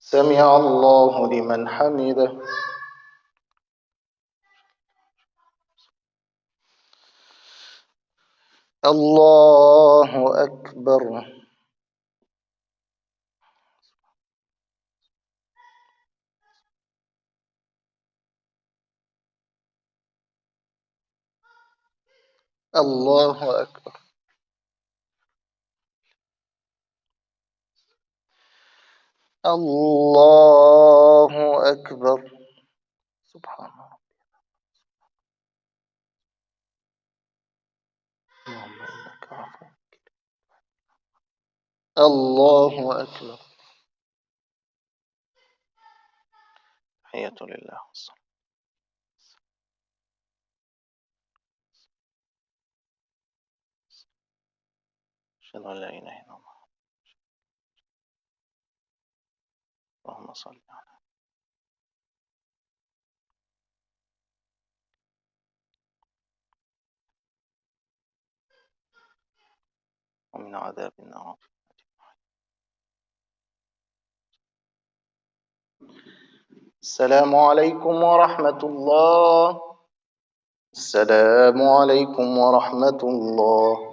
سمع الله لمن حمده. الله أكبر. الله أكبر. الله أكبر. سبحان الله. اللهم إنك عفو. الله أكبر. تحية لله والصلاة. أشهد أن لا إله إلا الله. اللهم صل على ومن عذاب النار. السلام عليكم ورحمة الله. السلام عليكم ورحمة الله.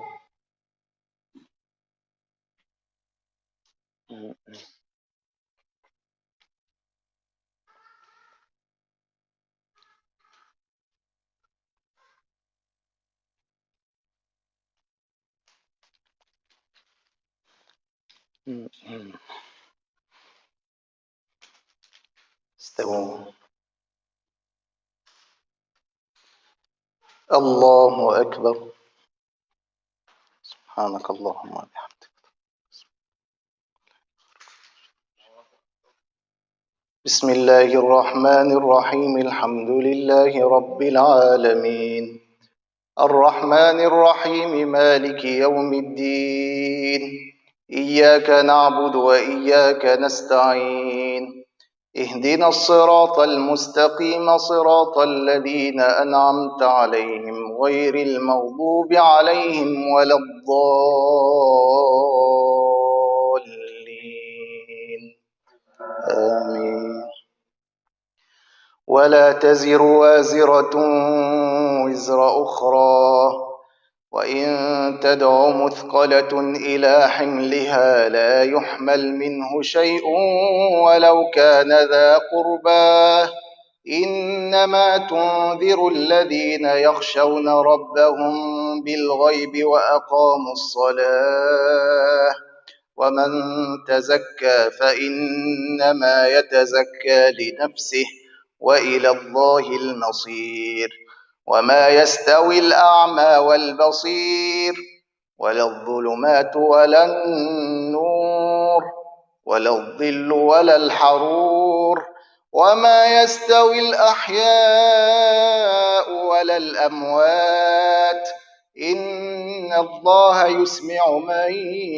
استووا. الله أكبر. سبحانك اللهم وبحمدك. بسم الله الرحمن الرحيم. الحمد لله رب العالمين الرحمن الرحيم مالك يوم الدين إياك نعبد وإياك نستعين اهدنا الصراط المستقيم صراط الذين أنعمت عليهم غير المغضوب عليهم ولا الضالين آمين. ولا تزر وازرة وزر أخرى وإن تدع مثقلة إلى حملها لا يحمل منه شيء ولو كان ذا قربى إنما تنذر الذين يخشون ربهم بالغيب وأقاموا الصلاة ومن تزكى فإنما يتزكى لنفسه وإلى الله المصير وما يستوي الأعمى والبصير ولا الظلمات ولا النور ولا الظل ولا الحرور وما يستوي الأحياء ولا الأموات إن الله يسمع من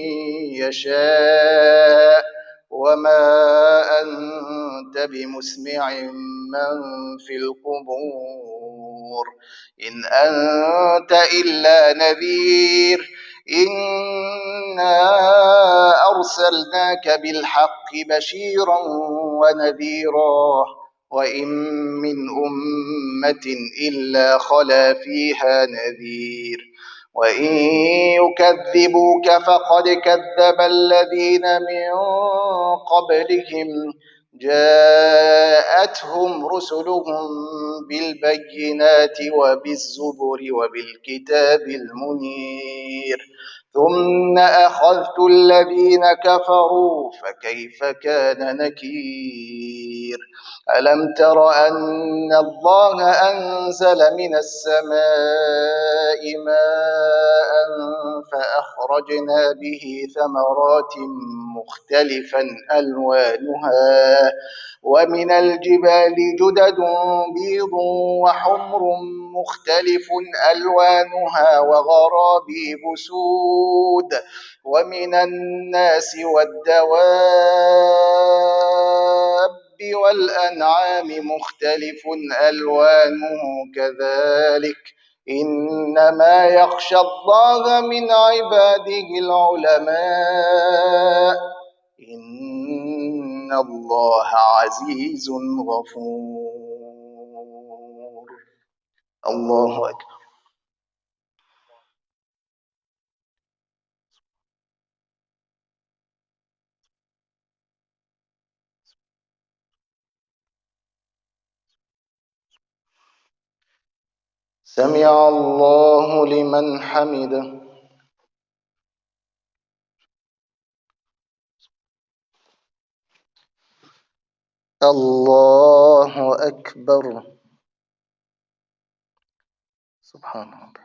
يشاء وما أنت بمسمع من في القبور إن أنت إلا نذير إنا أرسلناك بالحق بشيرا ونذيرا وإن من أمة إلا خلا فيها نذير وإن يكذبوك فقد كذب الذين من قبلهم جاءتهم رسلهم بالبينات وبالزبر وبالكتاب المنير ثم أخذت الذين كفروا فكيف كان نكير ألم تر أن الله أنزل من السماء ماء فأخرجنا به ثمرات مختلفا ألوانها ومن الجبال جدد بيض وحمر مختلف ألوانها وغرابيب سود ومن الناس والدواب والأنعام مختلف ألوانه كذلك إنما يخشى الله من عباده العلماء إن إن الله عزيز غفور. الله أكبر. سمع الله لمن حمده. الله أكبر. سبحان ربي.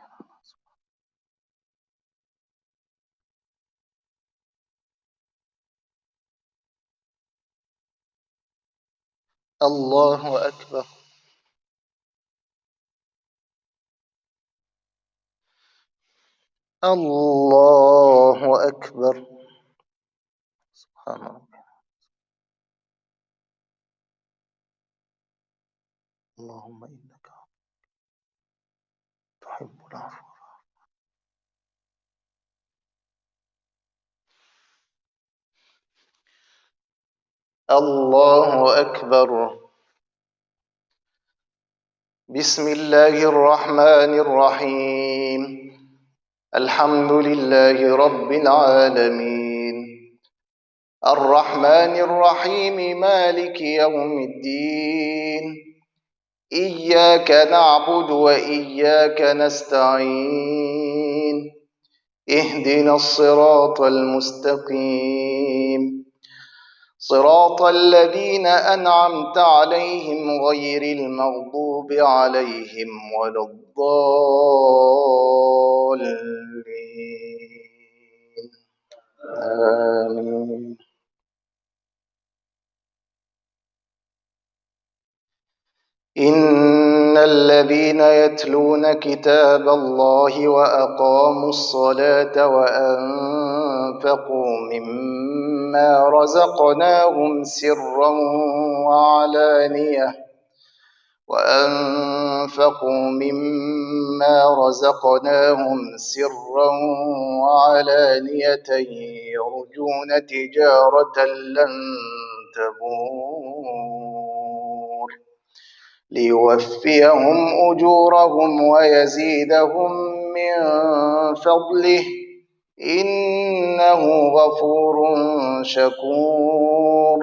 الله أكبر. الله أكبر. سبحان ربي. اللهم إنك تحب العفو. الله أكبر. بسم الله الرحمن الرحيم. الحمد لله رب العالمين، الرحمن الرحيم، مالك يوم الدين. إياك نعبد وإياك نستعين. اهدنا الصراط المستقيم، صراط الذين أنعمت عليهم غير المغضوب عليهم ولا الضالين. آمين. إن الذين يتلون كتاب الله وأقاموا الصلاة وأنفقوا مما رزقناهم سرا وعلانية وأنفقوا مما رزقناهم سرا وعلانية يرجون تجارة لن تبور ليوفيهم أجورهم ويزيدهم من فضله إنه غفور شكور.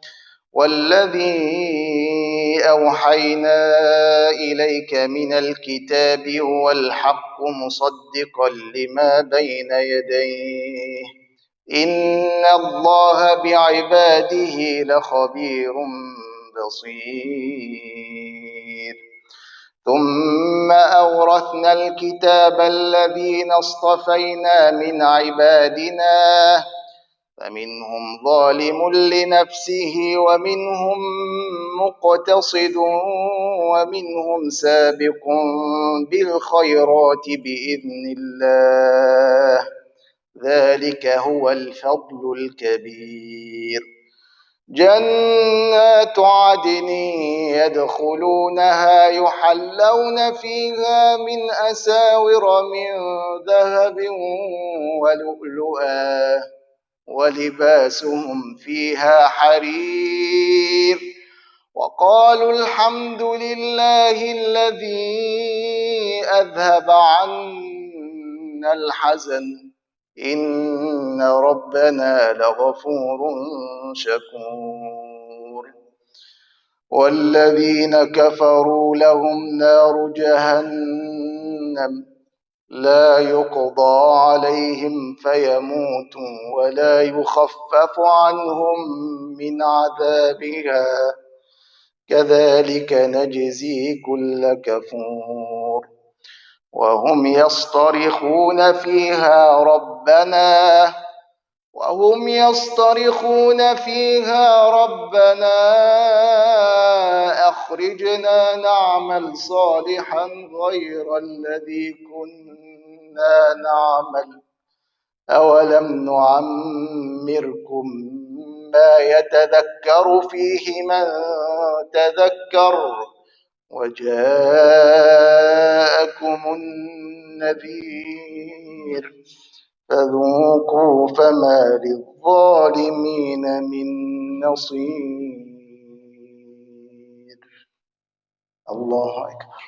والذي أوحينا إليك من الكتاب هو الحق مصدقا لما بين يديه إن الله بعباده لخبير بصير. ثم أورثنا الكتاب الذين اصطفينا من عبادنا فمنهم ظالم لنفسه ومنهم مقتصد ومنهم سابق بالخيرات بإذن الله ذلك هو الفضل الكبير. جنات عدن يدخلونها يحلون فيها من أساور من ذهب ولؤلؤا ولباسهم فيها حرير. وقالوا الحمد لله الذي أذهب عنا الحزن إن ربنا لغفور شكور. والذين كفروا لهم نار جهنم لا يقضى عليهم فيموتوا ولا يخفف عنهم من عذابها كذلك نجزي كل كفور. وهم يصطرخون فيها ربنا وهم يصطرخون فيها ربنا أخرجنا نعمل صالحا غير الذي كنا نعمل أولم نعمركم ما يتذكر فيه من تذكر وجاءكم النذير فذوقوا فما للظالمين من نصير. الله أكبر.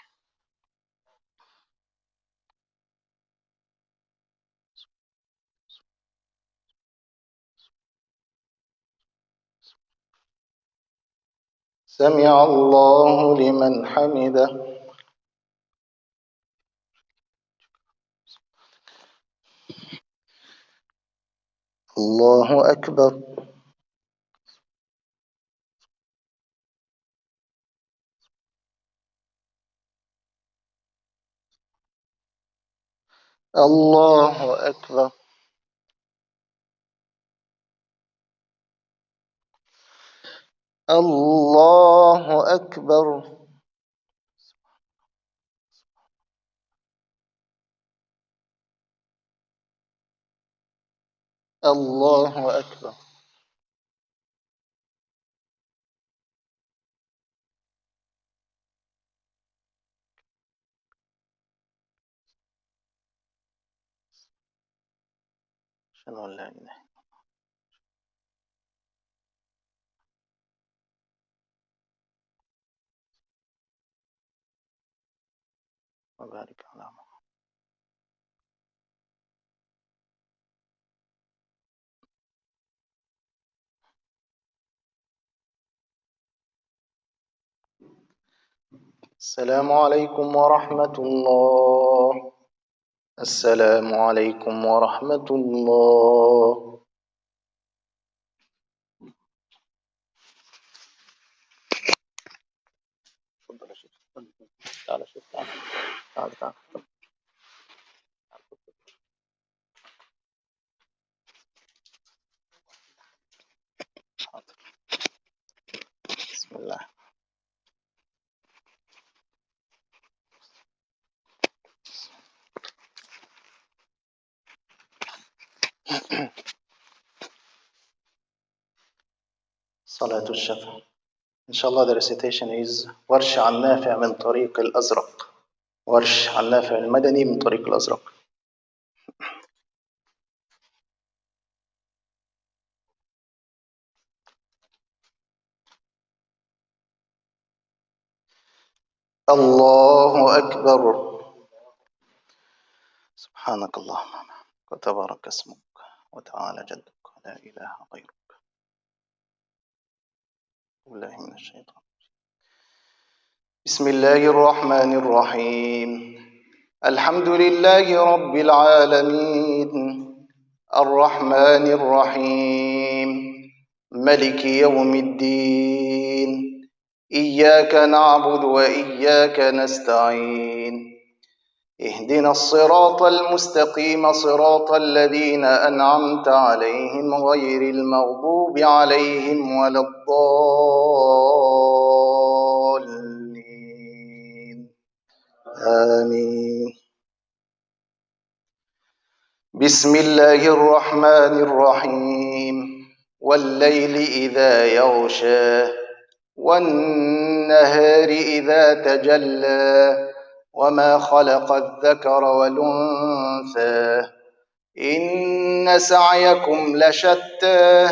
سمع الله لمن حمده. الله أكبر. الله أكبر. الله أكبر. الله أكبر. أشهد أن لا إله وبارك على محمد. السلام عليكم ورحمة الله. السلام عليكم ورحمة الله. تفضل يا شيخ. تعال يا شيخ. تعال تعال تعال. بسم الله. صلاة الشفع. إن شاء الله the recitation is ورش عن نافع من طريق الأزرق. ورش عن نافع المدني من طريق الأزرق. الله أكبر. سبحانك اللهم وتبارك اسمك وتعالى جدك لا إله غيرك. بالله من الشيطان. بسم الله الرحمن الرحيم. الحمد لله رب العالمين الرحمن الرحيم ملك يوم الدين إياك نعبد وإياك نستعين اهدنا الصراط المستقيم صراط الذين أنعمت عليهم غير المغضوب عليهم ولا الضالين آمين. بسم الله الرحمن الرحيم والليل إذا يغشى والنهار إذا تجلى وما خلق الذكر والأنثى إن سعيكم لشتى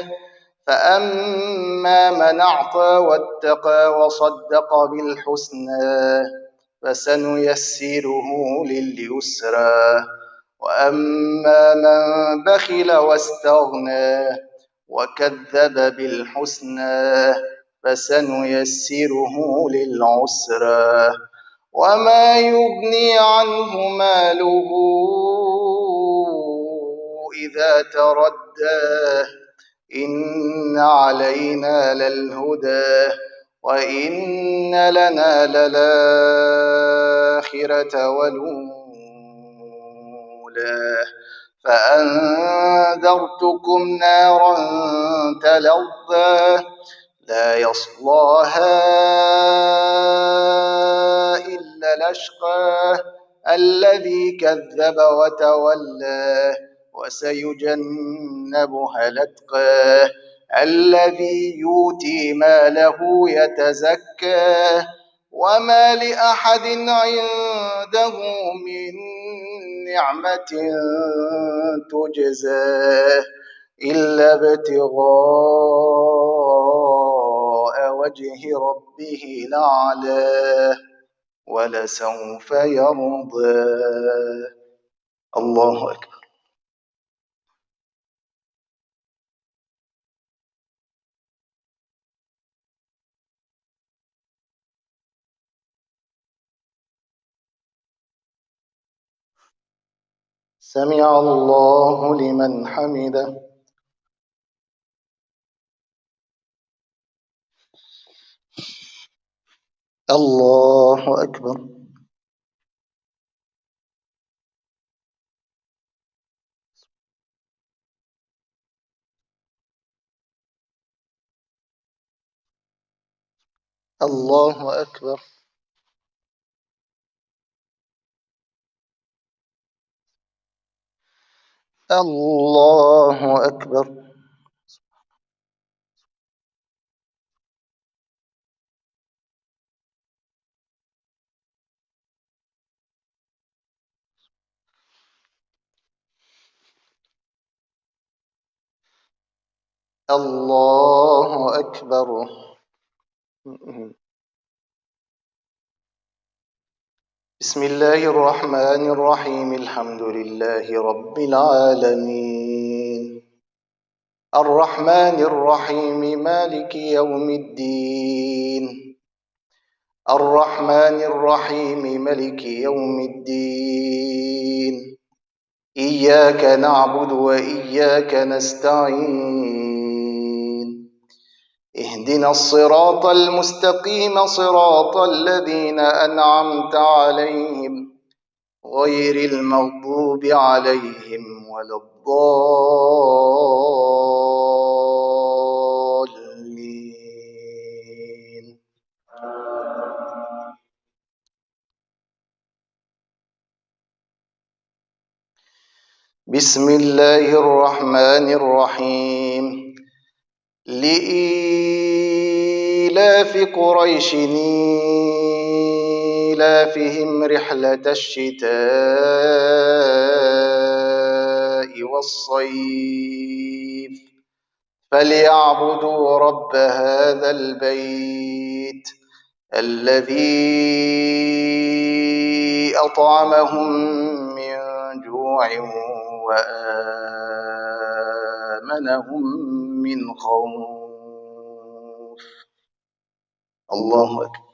فأما من أعطى واتقى وصدق بالحسنى فسنيسره لليسرى وأما من بخل واستغنى وكذب بالحسنى فسنيسره للعسرى وما يغني عنه ماله إذا تردى إن علينا للهدى وإن لنا للآخرة والأولى فأنذرتكم نارا تلظى لا يصلاها إلا الأشقى الذي كذب وتولى وسيجنبها الأتقى الذي يؤتي ماله يتزكى وما لأحد عنده من نعمة تجزى إلا ابتغاء وجه ربه الأعلى ولسوف يرضى. الله أكبر. سمع الله لمن حمده. الله أكبر. الله أكبر. الله أكبر. الله أكبر. بسم الله الرحمن الرحيم. الحمد لله رب العالمين الرحمن الرحيم مالك يوم الدين الرحمن الرحيم مالك يوم الدين إياك نعبد وإياك نستعين اهدنا الصراط المستقيم صراط الذين أنعمت عليهم غير المغضوب عليهم ولا الضالين. بسم الله الرحمن الرحيم لإيلاف قريش إيلافهم رحلة الشتاء والصيف فليعبدوا رب هذا البيت الذي أطعمهم من جوع وآمنهم من خوف. الله أكبر.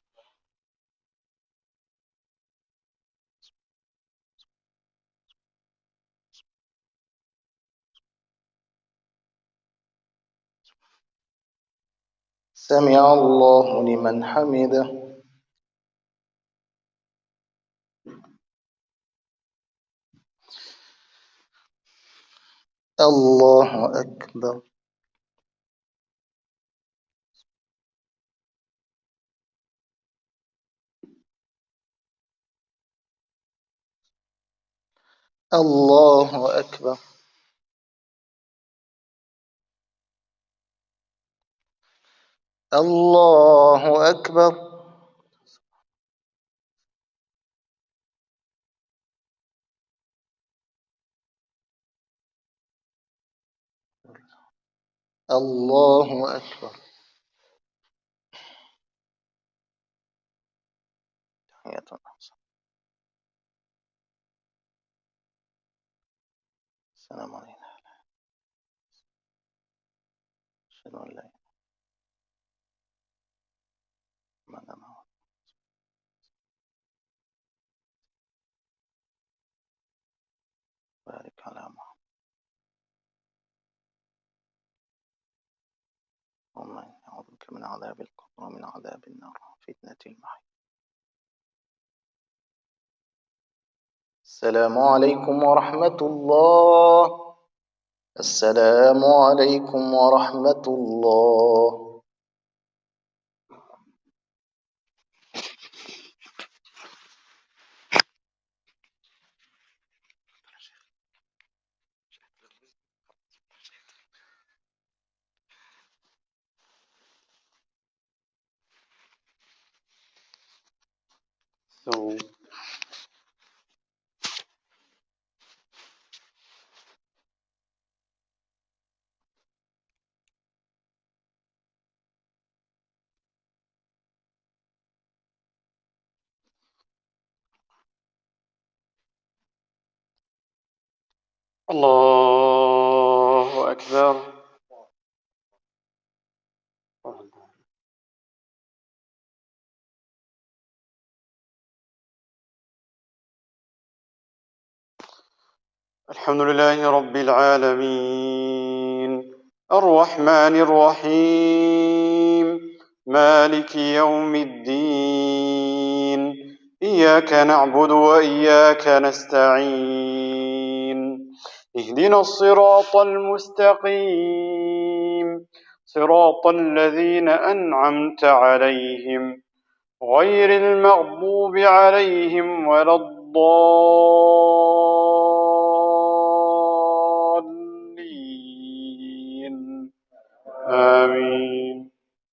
سمع الله لمن حمده. الله أكبر. الله أكبر. الله أكبر. الله أكبر. السلام عليكم. أشهد أن لا إله إلا الله. بارك على محمد. اللهم إني أعوذ بك من عذاب القبر ومن عذاب النار فتنة المحيا. السلام عليكم ورحمة الله. السلام عليكم ورحمة الله. So الله أكبر. الحمد لله رب العالمين الرحمن الرحيم مالك يوم الدين إياك نعبد وإياك نستعين اهدنا الصراط المستقيم صراط الذين أنعمت عليهم غير المغضوب عليهم ولا الضالين آمين.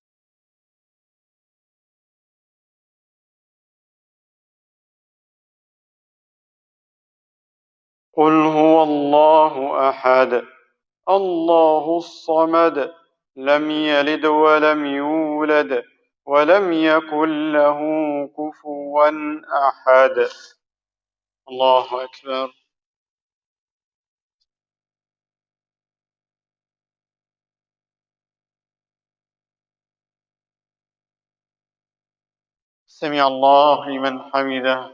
قل هو الله أحد الله الصمد لم يلد ولم يولد ولم يكن له كفوا أحد. الله أكبر. سمع الله لمن حمده.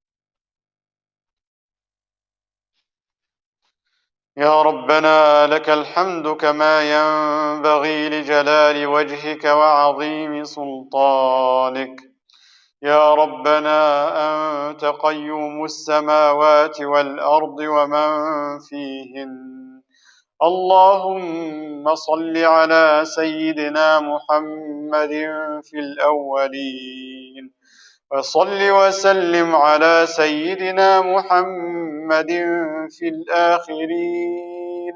يا ربنا لك الحمد كما ينبغي لجلال وجهك وعظيم سلطانك. يا ربنا أنت قيوم السماوات والأرض ومن فيهن. اللهم صل على سيدنا محمد في الأولين وصل وسلم على سيدنا محمد في الآخرين.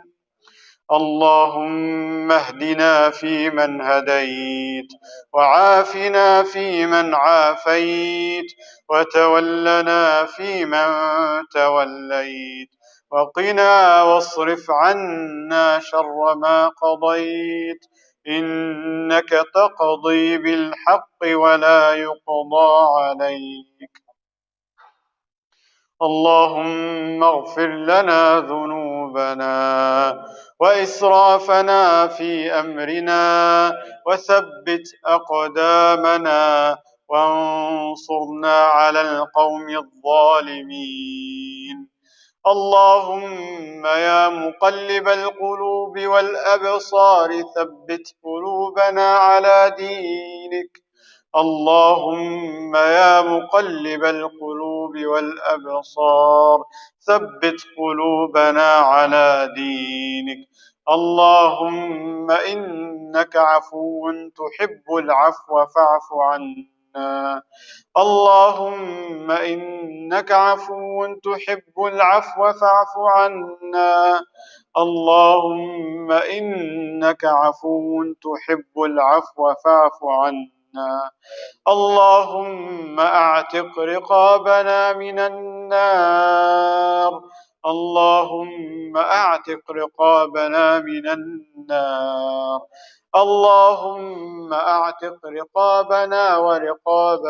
اللهم اهدنا فيمن هديت وعافنا فيمن عافيت وتولنا فيمن توليت وقنا واصرف عنا شر ما قضيت إنك تقضي بالحق ولا يقضى عليك. اللهم اغفر لنا ذنوبنا وإسرافنا في أمرنا وثبت أقدامنا وانصرنا على القوم الظالمين. اللهم يا مقلب القلوب والأبصار ثبت قلوبنا على دينك. اللهم يا مقلب القلوب والأبصار ثبت قلوبنا على دينك. اللهم إنك عفو تحب العفو فاعف عنا. اللهم إنك عفو تحب العفو فاعف عنا. اللهم إنك عفو تحب العفو فاعف عنا. اللهم أعتق رقابنا من النار. اللهم أعتق رقابنا من النار. اللهم أعتق رقابنا ورقاب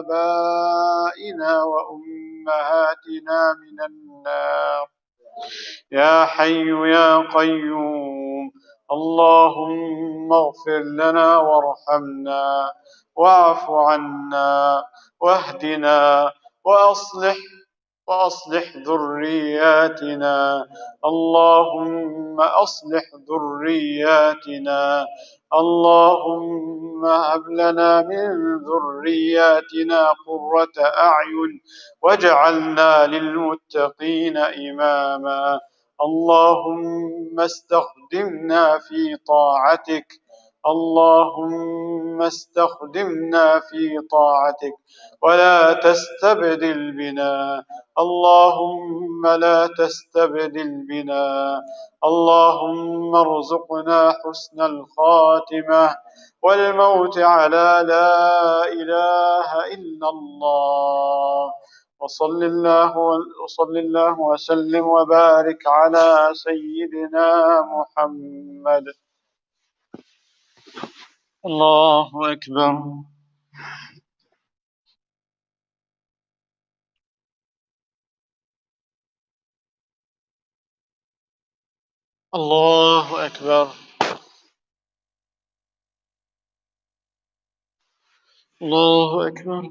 آبائنا وأمهاتنا من النار. يا حي يا قيوم. اللهم اغفر لنا وارحمنا واعف عنا واهدنا وأصلح وأصلح ذرياتنا. اللهم أصلح ذرياتنا. اللهم هب لنا من ذرياتنا قرة أعين واجعلنا للمتقين إماما. اللهم استخدمنا في طاعتك. اللهم استخدمنا في طاعتك ولا تستبدل بنا. اللهم لا تستبدل بنا. اللهم ارزقنا حسن الخاتمة والموت على لا إله إلا الله. وصل الله وصل الله وسلم وبارك على سيدنا محمد. الله أكبر. الله أكبر. الله أكبر.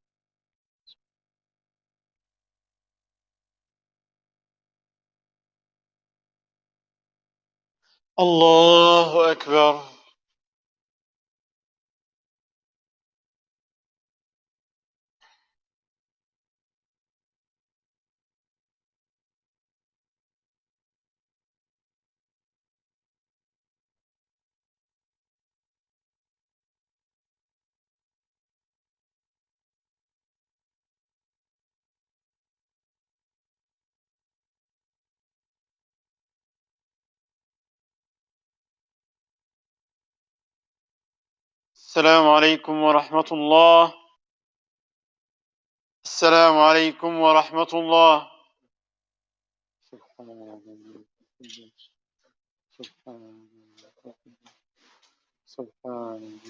الله أكبر. السلام عليكم ورحمة الله. السلام عليكم ورحمة الله. سبحان الله. سبحان الله. سبحان الله.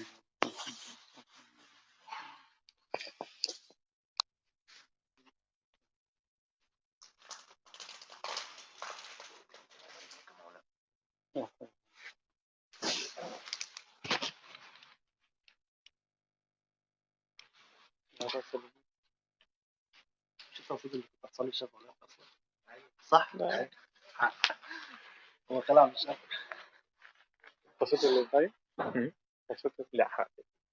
صح؟ هو كلام مش طفيت اللي طيب؟ طفيت لا حاجة.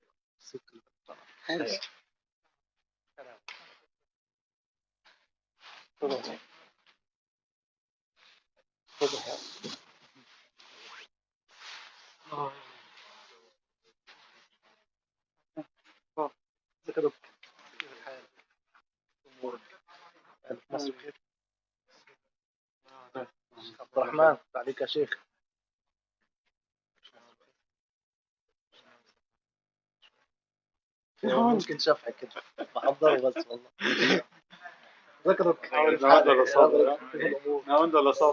ذكرك عبد الرحمن عليك يا شيخ. ممكن شفعي كده بحضره بس والله. ذكرك. نعود للصبر. نعود للصبر.